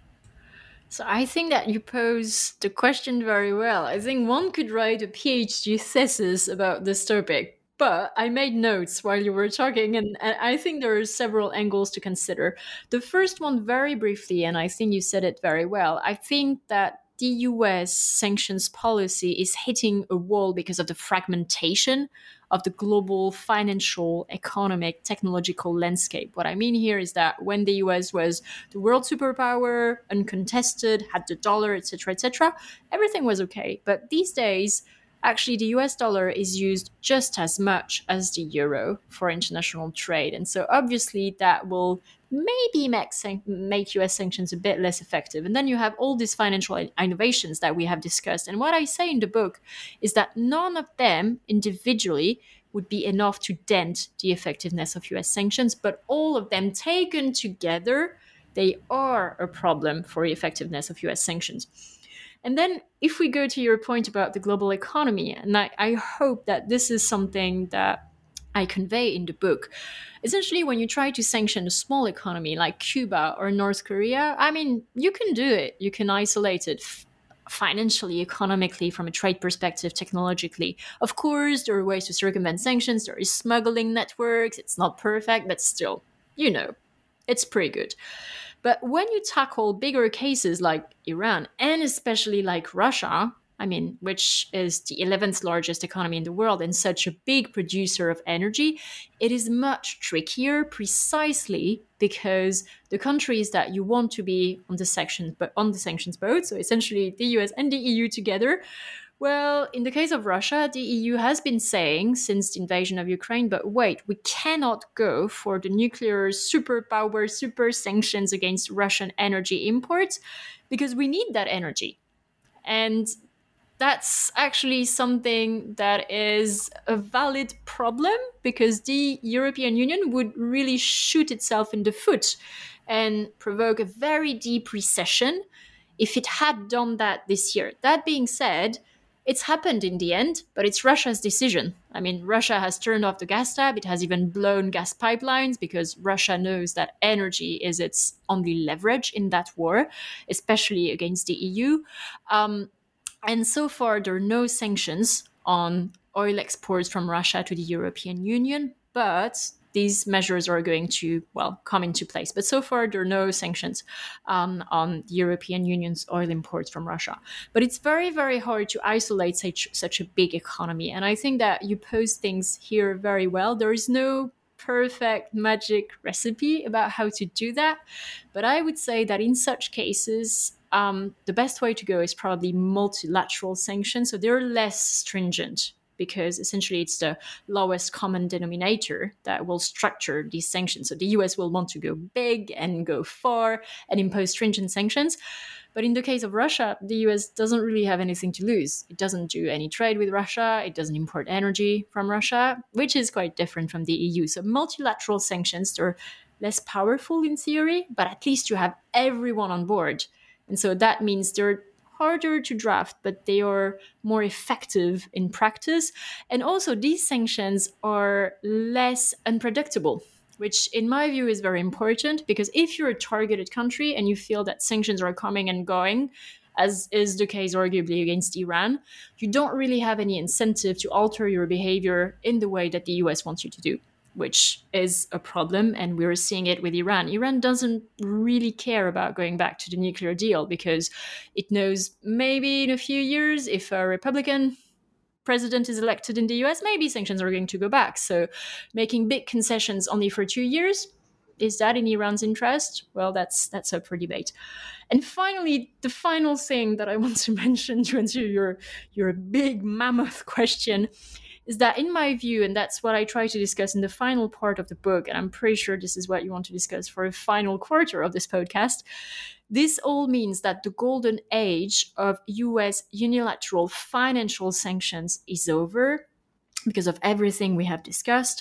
So I think that you pose the question very well. I think one could write a PhD thesis about this topic, but I made notes while you were talking, and I think there are several angles to consider. The first one, very briefly, and I think you said it very well, I think that the US sanctions policy is hitting a wall because of the fragmentation of the global financial, economic, technological landscape. What I mean here is that when the US was the world superpower, uncontested, had the dollar, etc., everything was okay. But these days, actually, the US dollar is used just as much as the euro for international trade. And so obviously that will maybe make US sanctions a bit less effective. And then you have all these financial innovations that we have discussed. And what I say in the book is that none of them individually would be enough to dent the effectiveness of US sanctions, but all of them taken together, they are a problem for the effectiveness of US sanctions. And then if we go to your point about the global economy, and I hope that this is something that I convey in the book. Essentially, when you try to sanction a small economy like Cuba or North Korea, I mean, you can do it. You can isolate it financially, economically, from a trade perspective, technologically. Of course, there are ways to circumvent sanctions. There is smuggling networks. It's not perfect, but still, it's pretty good. But when you tackle bigger cases like Iran, and especially like Russia, which is the 11th largest economy in the world and such a big producer of energy, it is much trickier precisely because the countries that you want to be on the sanctions boat, so essentially the US and the EU together, well, in the case of Russia, the EU has been saying since the invasion of Ukraine, but wait, we cannot go for the nuclear superpower, super sanctions against Russian energy imports because we need that energy. And that's actually something that is a valid problem because the European Union would really shoot itself in the foot and provoke a very deep recession if it had done that this year. That being said, it's happened in the end, but it's Russia's decision. Russia has turned off the gas tap. It has even blown gas pipelines because Russia knows that energy is its only leverage in that war, especially against the EU. And so far, there are no sanctions on oil exports from Russia to the European Union, but these measures are going to, come into place. But so far, there are no sanctions on the European Union's oil imports from Russia. But it's very, very hard to isolate such a big economy. And I think that you pose things here very well. There is no perfect magic recipe about how to do that. But I would say that in such cases, the best way to go is probably multilateral sanctions. So they're less stringent because essentially it's the lowest common denominator that will structure these sanctions. So the US will want to go big and go far and impose stringent sanctions. But in the case of Russia, the US doesn't really have anything to lose. It doesn't do any trade with Russia. It doesn't import energy from Russia, which is quite different from the EU. So multilateral sanctions, they're less powerful in theory, but at least you have everyone on board. And so that means they're harder to draft, but they are more effective in practice. And also these sanctions are less unpredictable, which in my view is very important because if you're a targeted country and you feel that sanctions are coming and going, as is the case arguably against Iran, you don't really have any incentive to alter your behavior in the way that the US wants you to do, which is a problem. And we're seeing it with Iran. Iran doesn't really care about going back to the nuclear deal because it knows maybe in a few years, if a Republican president is elected in the US, maybe sanctions are going to go back. So making big concessions only for 2 years, is that in Iran's interest? Well, that's up for debate. And finally, the final thing that I want to mention to answer your big mammoth question is that in my view, and that's what I try to discuss in the final part of the book, and I'm pretty sure this is what you want to discuss for a final quarter of this podcast, this all means that the golden age of US unilateral financial sanctions is over because of everything we have discussed.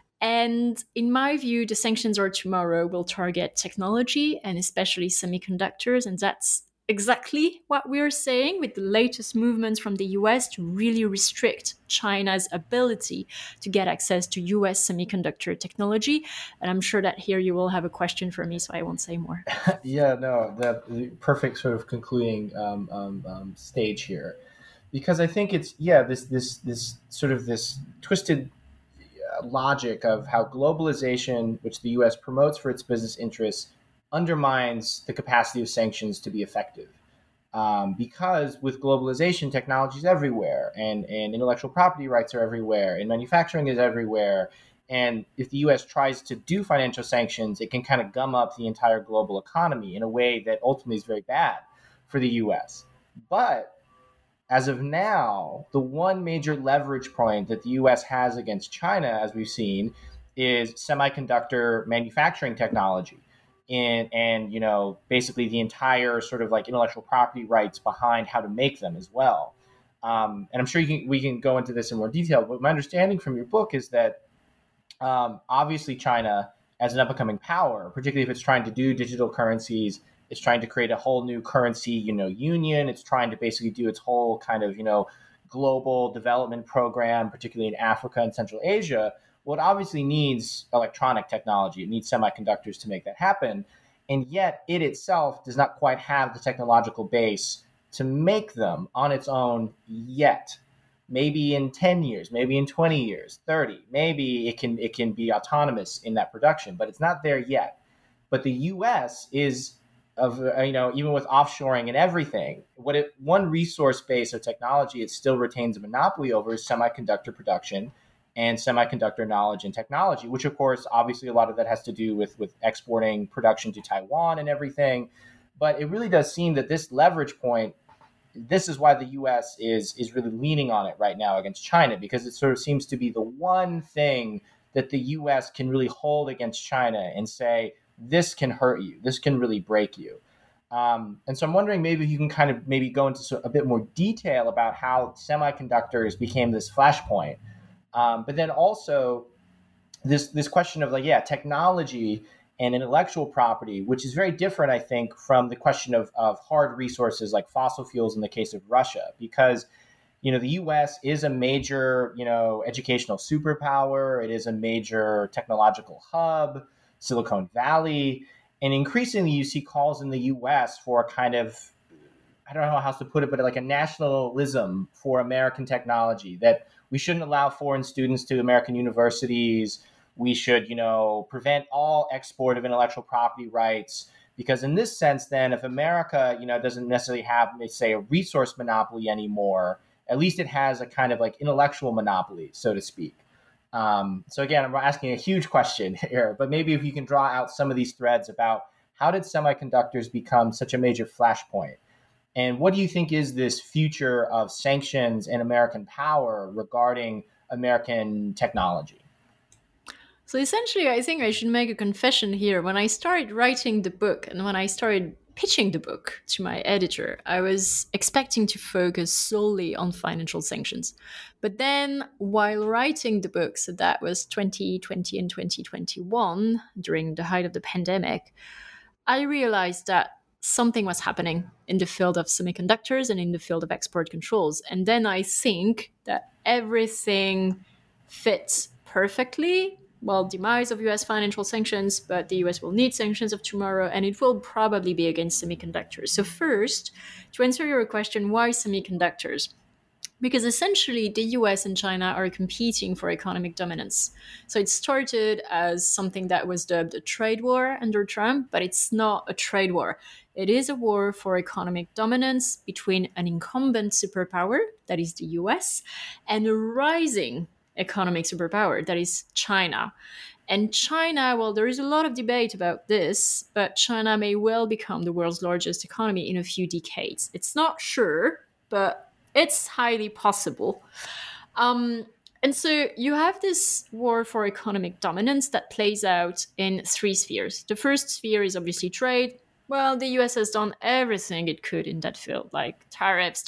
And in my view, the sanctions of tomorrow will target technology and especially semiconductors, and that's exactly what we're saying with the latest movements from the US to really restrict China's ability to get access to US semiconductor technology. And I'm sure that here you will have a question for me, so I won't say more. Yeah, no, the perfect sort of concluding stage here, because I think it's this sort of this twisted logic of how globalization, which the US promotes for its business interests, undermines the capacity of sanctions to be effective. Because with globalization, technology is everywhere, and intellectual property rights are everywhere, and manufacturing is everywhere. And if the US tries to do financial sanctions, it can kind of gum up the entire global economy in a way that ultimately is very bad for the US. But as of now, the one major leverage point that the US has against China, as we've seen, is semiconductor manufacturing technology. And basically the entire sort of like intellectual property rights behind how to make them as well. And I'm sure we can go into this in more detail, but my understanding from your book is that obviously China, as an up-and-coming power, particularly if it's trying to do digital currencies, it's trying to create a whole new currency, union. It's trying to basically do its whole kind of, global development program, particularly in Africa and Central Asia, Well, it obviously needs electronic technology. It needs semiconductors to make that happen. And yet it itself does not quite have the technological base to make them on its own yet. Maybe in 10 years, maybe in 20 years, 30, maybe it can be autonomous in that production, but it's not there yet. But the US is even with offshoring and everything, one resource base of technology it still retains a monopoly over is semiconductor production and semiconductor knowledge and technology, which of course, obviously a lot of that has to do with exporting production to Taiwan and everything. But it really does seem that this leverage point, this is why the U.S. is really leaning on it right now against China, because it sort of seems to be the one thing that the U.S. can really hold against China and say, this can hurt you, this can really break you. And so I'm wondering maybe if you can kind of maybe go into a bit more detail about how semiconductors became this flashpoint. But then also this question of technology and intellectual property, which is very different, I think, from the question of hard resources like fossil fuels in the case of Russia, because, the U.S. is a major, educational superpower. It is a major technological hub, Silicon Valley. And increasingly, you see calls in the U.S. for a kind of, I don't know how else to put it, but like a nationalism for American technology, that we shouldn't allow foreign students to American universities. We should, prevent all export of intellectual property rights, because in this sense, then, if America, doesn't necessarily have, say, a resource monopoly anymore, at least it has a kind of like intellectual monopoly, so to speak. So again, I'm asking a huge question here, but maybe if you can draw out some of these threads about how did semiconductors become such a major flashpoint? And what do you think is this future of sanctions and American power regarding American technology? So essentially, I think I should make a confession here. When I started writing the book and when I started pitching the book to my editor, I was expecting to focus solely on financial sanctions. But then while writing the book, so that was 2020 and 2021, during the height of the pandemic, I realized that something was happening in the field of semiconductors and in the field of export controls. And then I think that everything fits perfectly. Well, demise of US financial sanctions, but the US will need sanctions of tomorrow, and it will probably be against semiconductors. So first, to answer your question, why semiconductors? Because essentially the US and China are competing for economic dominance. So it started as something that was dubbed a trade war under Trump, but it's not a trade war. It is a war for economic dominance between an incumbent superpower, that is the US, and a rising economic superpower, that is China. And China, well, there is a lot of debate about this, but China may well become the world's largest economy in a few decades. It's not sure, but it's highly possible. And so you have this war for economic dominance that plays out in three spheres. The first sphere is obviously trade. Well, the US has done everything it could in that field, like tariffs.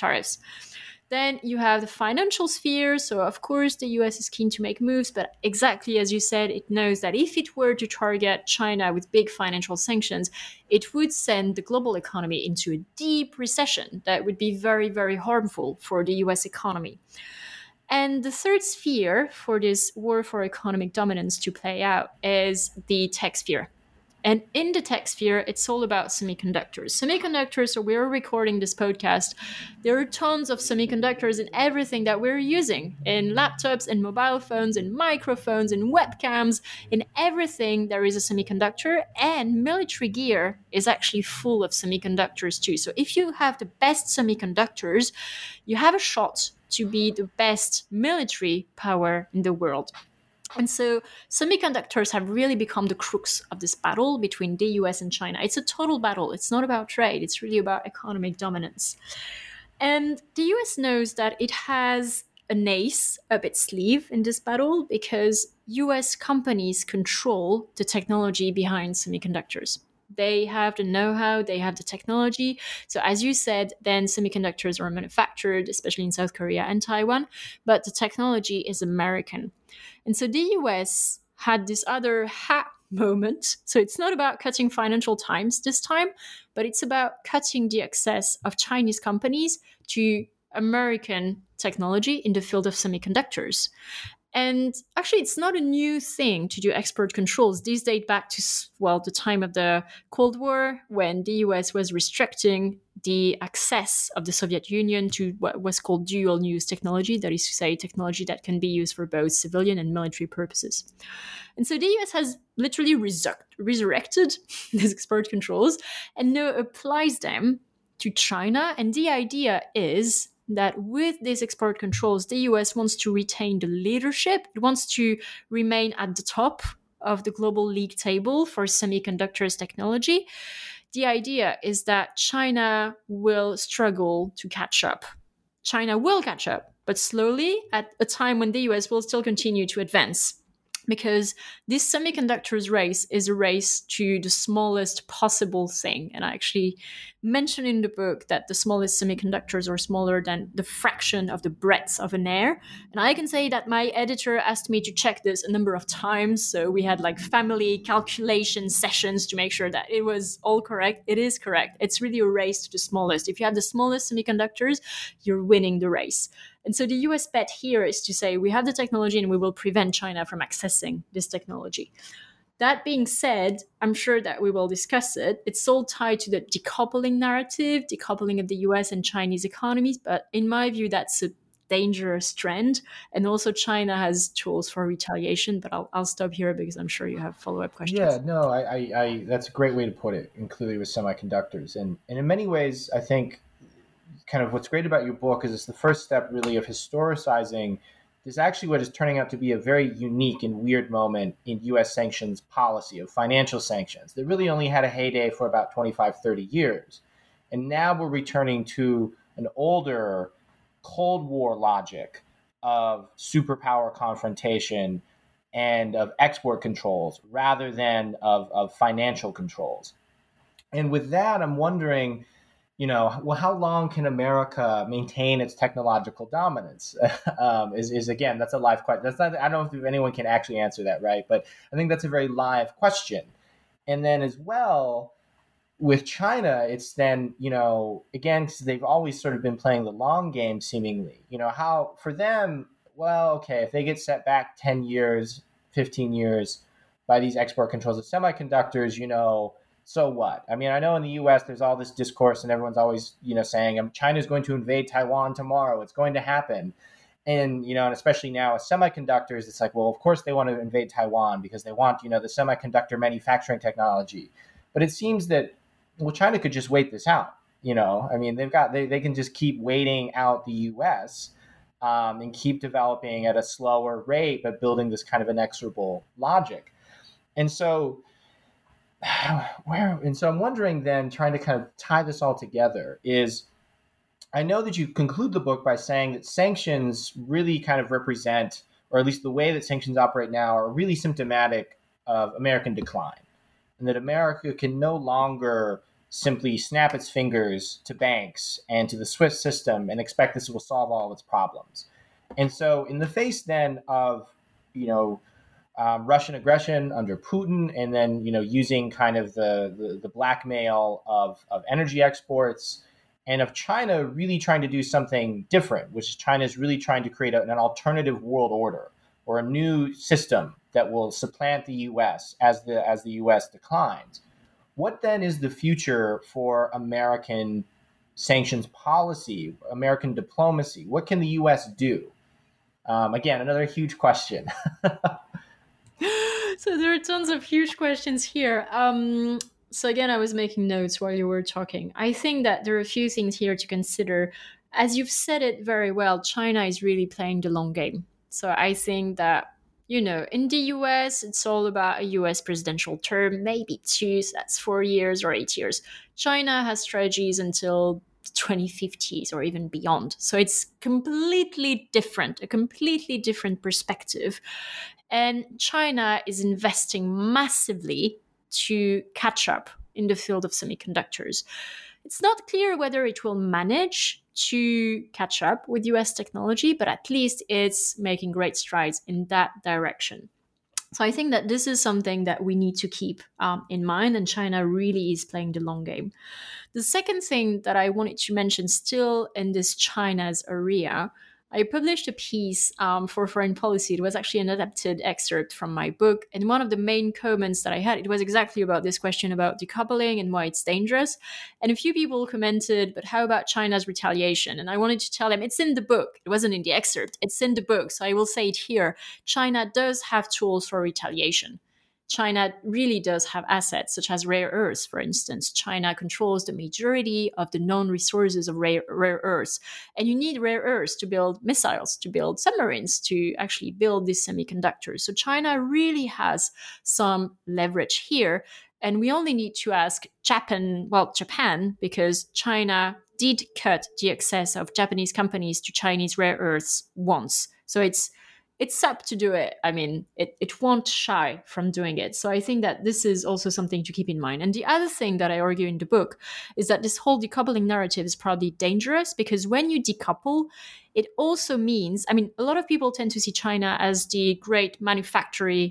Then you have the financial sphere. So, of course, the US is keen to make moves, but exactly as you said, it knows that if it were to target China with big financial sanctions, it would send the global economy into a deep recession that would be very, very harmful for the US economy. And the third sphere for this war for economic dominance to play out is the tech sphere. And in the tech sphere, it's all about semiconductors. So we're recording this podcast. There are tons of semiconductors in everything that we're using, in laptops and mobile phones and microphones and webcams. In everything, there is a semiconductor, and military gear is actually full of semiconductors too. So if you have the best semiconductors, you have a shot to be the best military power in the world. And so semiconductors have really become the crux of this battle between the US and China. It's a total battle. It's not about trade. It's really about economic dominance. And the US knows that it has an ace up its sleeve in this battle because US companies control the technology behind semiconductors. They have the know-how, they have the technology. So as you said, then semiconductors are manufactured, especially in South Korea and Taiwan, but the technology is American. And so the US had this other moment. So it's not about cutting financial ties this time, but it's about cutting the access of Chinese companies to American technology in the field of semiconductors. And actually, it's not a new thing to do export controls. These date back to, well, the time of the Cold War, when the US was restricting the access of the Soviet Union to what was called dual use technology, that is to say, technology that can be used for both civilian and military purposes. And so the US has literally resurrected these export controls and now applies them to China. And the idea is that with these export controls, the US wants to retain the leadership. It wants to remain at the top of the global league table for semiconductors technology. The idea is that China will struggle to catch up. China will catch up, but slowly at a time when the US will still continue to advance. Because this semiconductors race is a race to the smallest possible thing. And I actually mention in the book that the smallest semiconductors are smaller than the fraction of the breadth of an air. And I can say that my editor asked me to check this a number of times. So we had like family calculation sessions to make sure that it was all correct. It is correct. It's really a race to the smallest. If you have the smallest semiconductors, you're winning the race. And so the US bet here is to say, we have the technology and we will prevent China from accessing this technology. That being said, I'm sure that we will discuss it. It's all tied to the decoupling narrative, decoupling of the US and Chinese economies. But in my view, that's a dangerous trend. And also China has tools for retaliation. But I'll stop here because I'm sure you have follow-up questions. Yeah, no, I that's a great way to put it, including with semiconductors. And in many ways, I think kind of what's great about your book is it's the first step really of historicizing this actually what is turning out to be a very unique and weird moment in U.S. sanctions policy of financial sanctions that really only had a heyday for about 25, 30 years. And now we're returning to an older Cold War logic of superpower confrontation and of export controls rather than of financial controls. And with that, I'm wondering, well, how long can America maintain its technological dominance? Is again, that's a live question. That's not. I don't know if anyone can actually answer that, right? But I think that's a very live question. And then as well, with China, it's then, again, because they've always sort of been playing the long game, seemingly. How for them? Well, okay, if they get set back 10 years, 15 years by these export controls of semiconductors, so what? I mean, I know in the U.S. there's all this discourse and everyone's always, saying China's going to invade Taiwan tomorrow. It's going to happen. And, and especially now with semiconductors, it's like, well, of course they want to invade Taiwan because they want, the semiconductor manufacturing technology. But it seems that, well, China could just wait this out. I mean, they can just keep waiting out the U.S. And keep developing at a slower rate, but building this kind of inexorable logic. And so I'm wondering then, trying to kind of tie this all together, is I know that you conclude the book by saying that sanctions really kind of represent, or at least the way that sanctions operate now, are really symptomatic of American decline, and that America can no longer simply snap its fingers to banks and to the SWIFT system and expect this will solve all of its problems. And so in the face then of, Russian aggression under Putin, and then using kind of the blackmail of energy exports, and of China really trying to do something different, which is China is really trying to create an alternative world order or a new system that will supplant the U.S. as the U.S. declines. What then is the future for American sanctions policy, American diplomacy? What can the U.S. do? Again, another huge question. So there are tons of huge questions here. So again, I was making notes while you were talking. I think that there are a few things here to consider. As you've said it very well, China is really playing the long game. So I think that, in the US, it's all about a US presidential term, maybe 2, so that's 4 years or 8 years. China has strategies until 2050s or even beyond. So it's completely different, a completely different perspective. And China is investing massively to catch up in the field of semiconductors. It's not clear whether it will manage to catch up with US technology, but at least it's making great strides in that direction. So I think that this is something that we need to keep in mind, and China really is playing the long game. The second thing that I wanted to mention, still in this China's area, I published a piece for Foreign Policy. It was actually an adapted excerpt from my book. And one of the main comments that I had, it was exactly about this question about decoupling and why it's dangerous. And a few people commented, but how about China's retaliation? And I wanted to tell them, it's in the book. It wasn't in the excerpt. It's in the book. So I will say it here. China does have tools for retaliation. China really does have assets, such as rare earths, for instance. China controls the majority of the known resources of rare earths. And you need rare earths to build missiles, to build submarines, to actually build these semiconductors. So China really has some leverage here. And we only need to ask Japan, because China did cut the access of Japanese companies to Chinese rare earths once. So it's up to do it. I mean, it won't shy from doing it. So I think that this is also something to keep in mind. And the other thing that I argue in the book is that this whole decoupling narrative is probably dangerous, because when you decouple, it also means, I mean, a lot of people tend to see China as the great manufacturer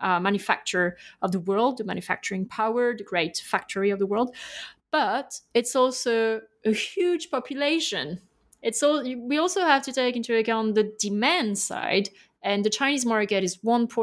of the world, the manufacturing power, the great factory of the world. But it's also a huge population. We also have to take into account the demand side. And the Chinese market is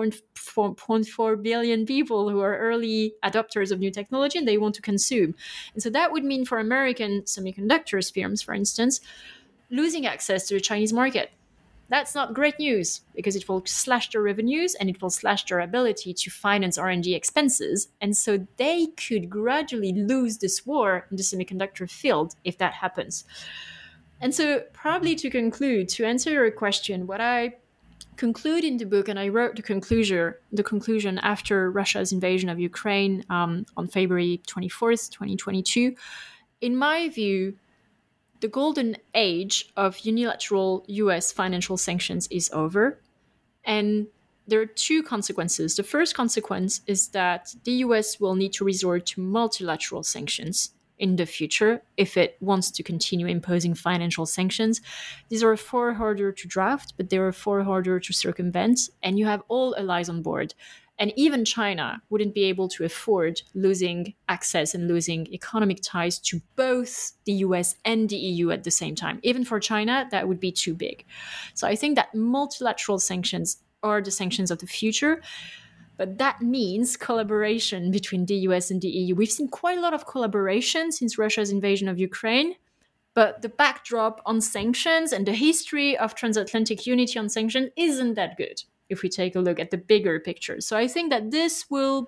1.4 billion people who are early adopters of new technology, and they want to consume. And so that would mean for American semiconductors firms, for instance, losing access to the Chinese market. That's not great news, because it will slash their revenues and it will slash their ability to finance R&D expenses. And so they could gradually lose this war in the semiconductor field if that happens. And so probably to conclude, to answer your question, what I conclude in the book, and I wrote the conclusion after Russia's invasion of Ukraine on February 24th, 2022. In my view, the golden age of unilateral US financial sanctions is over. And there are two consequences. The first consequence is that the US will need to resort to multilateral sanctions in the future if it wants to continue imposing financial sanctions. These are far harder to draft, but they are far harder to circumvent, and you have all allies on board. And even China wouldn't be able to afford losing access and losing economic ties to both the US and the EU at the same time. Even for China, that would be too big. So I think that multilateral sanctions are the sanctions of the future. But that means collaboration between the US and the EU. We've seen quite a lot of collaboration since Russia's invasion of Ukraine, but the backdrop on sanctions and the history of transatlantic unity on sanctions isn't that good if we take a look at the bigger picture. So I think that this will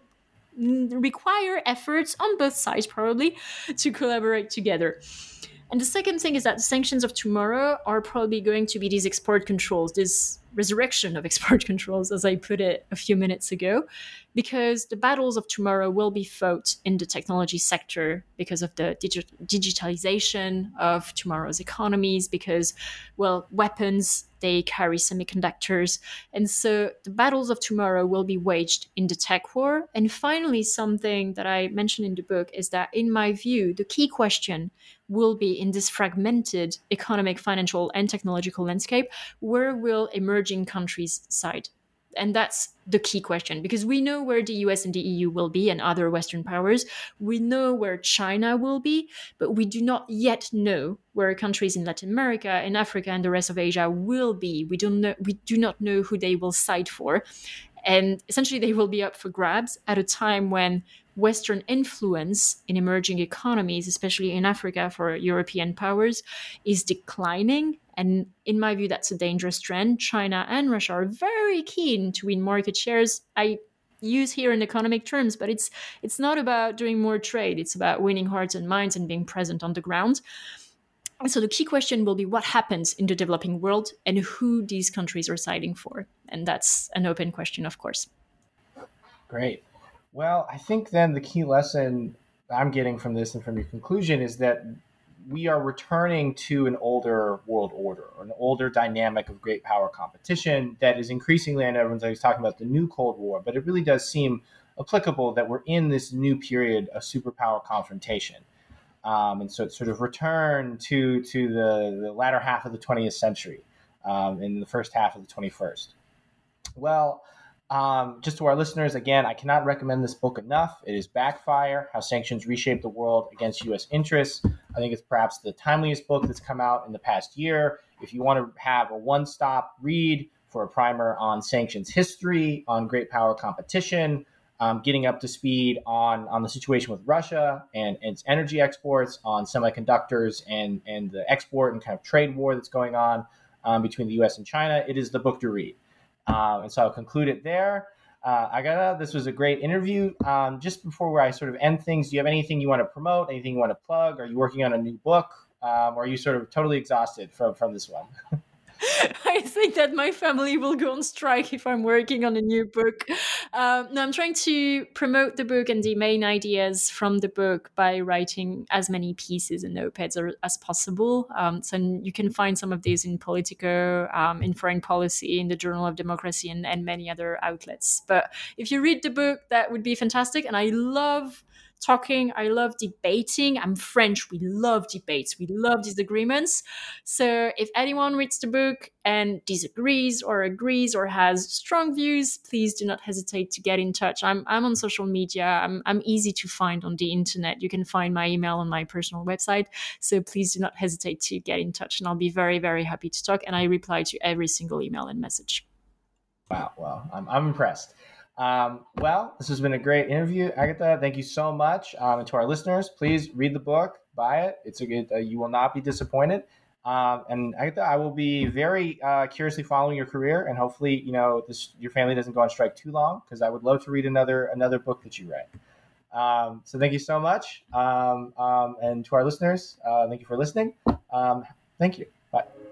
require efforts on both sides, probably, to collaborate together. And the second thing is that the sanctions of tomorrow are probably going to be these export controls, this resurrection of export controls, as I put it a few minutes ago, because the battles of tomorrow will be fought in the technology sector because of the digitalization of tomorrow's economies, because, well, weapons, they carry semiconductors. And so the battles of tomorrow will be waged in the tech war. And finally, something that I mentioned in the book is that, in my view, the key question will be in this fragmented economic, financial, and technological landscape, where will emerging countries side? And that's the key question, because we know where the US and the EU will be and other Western powers. We know where China will be, but we do not yet know where countries in Latin America and Africa and the rest of Asia will be. We do not know who they will side for. And essentially, they will be up for grabs at a time when Western influence in emerging economies, especially in Africa for European powers, is declining. And in my view, that's a dangerous trend. China and Russia are very keen to win market shares. I use here in economic terms, but it's not about doing more trade. It's about winning hearts and minds and being present on the ground. And so the key question will be what happens in the developing world and who these countries are siding for. And that's an open question, of course. Great. Well, I think then the key lesson I'm getting from this and from your conclusion is that we are returning to an older world order, or an older dynamic of great power competition that is increasingly, I know everyone's always talking about the new Cold War, but it really does seem applicable that we're in this new period of superpower confrontation. And so it's sort of return to the latter half of the 20th century in the first half of the 21st. Well, just to our listeners, again, I cannot recommend this book enough. It is Backfire: How Sanctions Reshape the World Against U.S. Interests. I think it's perhaps the timeliest book that's come out in the past year. if you want to have a one-stop read for a primer on sanctions history, on great power competition, getting up to speed on the situation with Russia and its energy exports, on semiconductors and the export and kind of trade war that's going on between the U.S. and China, it is the book to read. And so I'll conclude it there. Agata, this was a great interview. Just before where I sort of end things, do you have anything you want to promote, anything you want to plug? Are you working on a new book? Or are you sort of totally exhausted from this one? I think that my family will go on strike if I'm working on a new book. No, I'm trying to promote the book and the main ideas from the book by writing as many pieces and op-eds as possible. So you can find some of these in Politico, in Foreign Policy, in the Journal of Democracy, and many other outlets. But if you read the book, that would be fantastic. And I love talking. I love debating. I'm French. We love debates. We love disagreements. So if anyone reads the book and disagrees or agrees or has strong views, please do not hesitate to get in touch. I'm on social media. I'm easy to find on the internet. You can find my email on my personal website. So please do not hesitate to get in touch, and I'll be very, very happy to talk. And I reply to every single email and message. Wow. Well, I'm impressed. Well, this has been a great interview, Agata. Thank you so much. And to our listeners, please read the book, buy it. It's a good. You will not be disappointed. And Agata, I will be very curiously following your career, and hopefully, your family doesn't go on strike too long, because I would love to read another book that you write. So thank you so much. And to our listeners, thank you for listening. Thank you. Bye.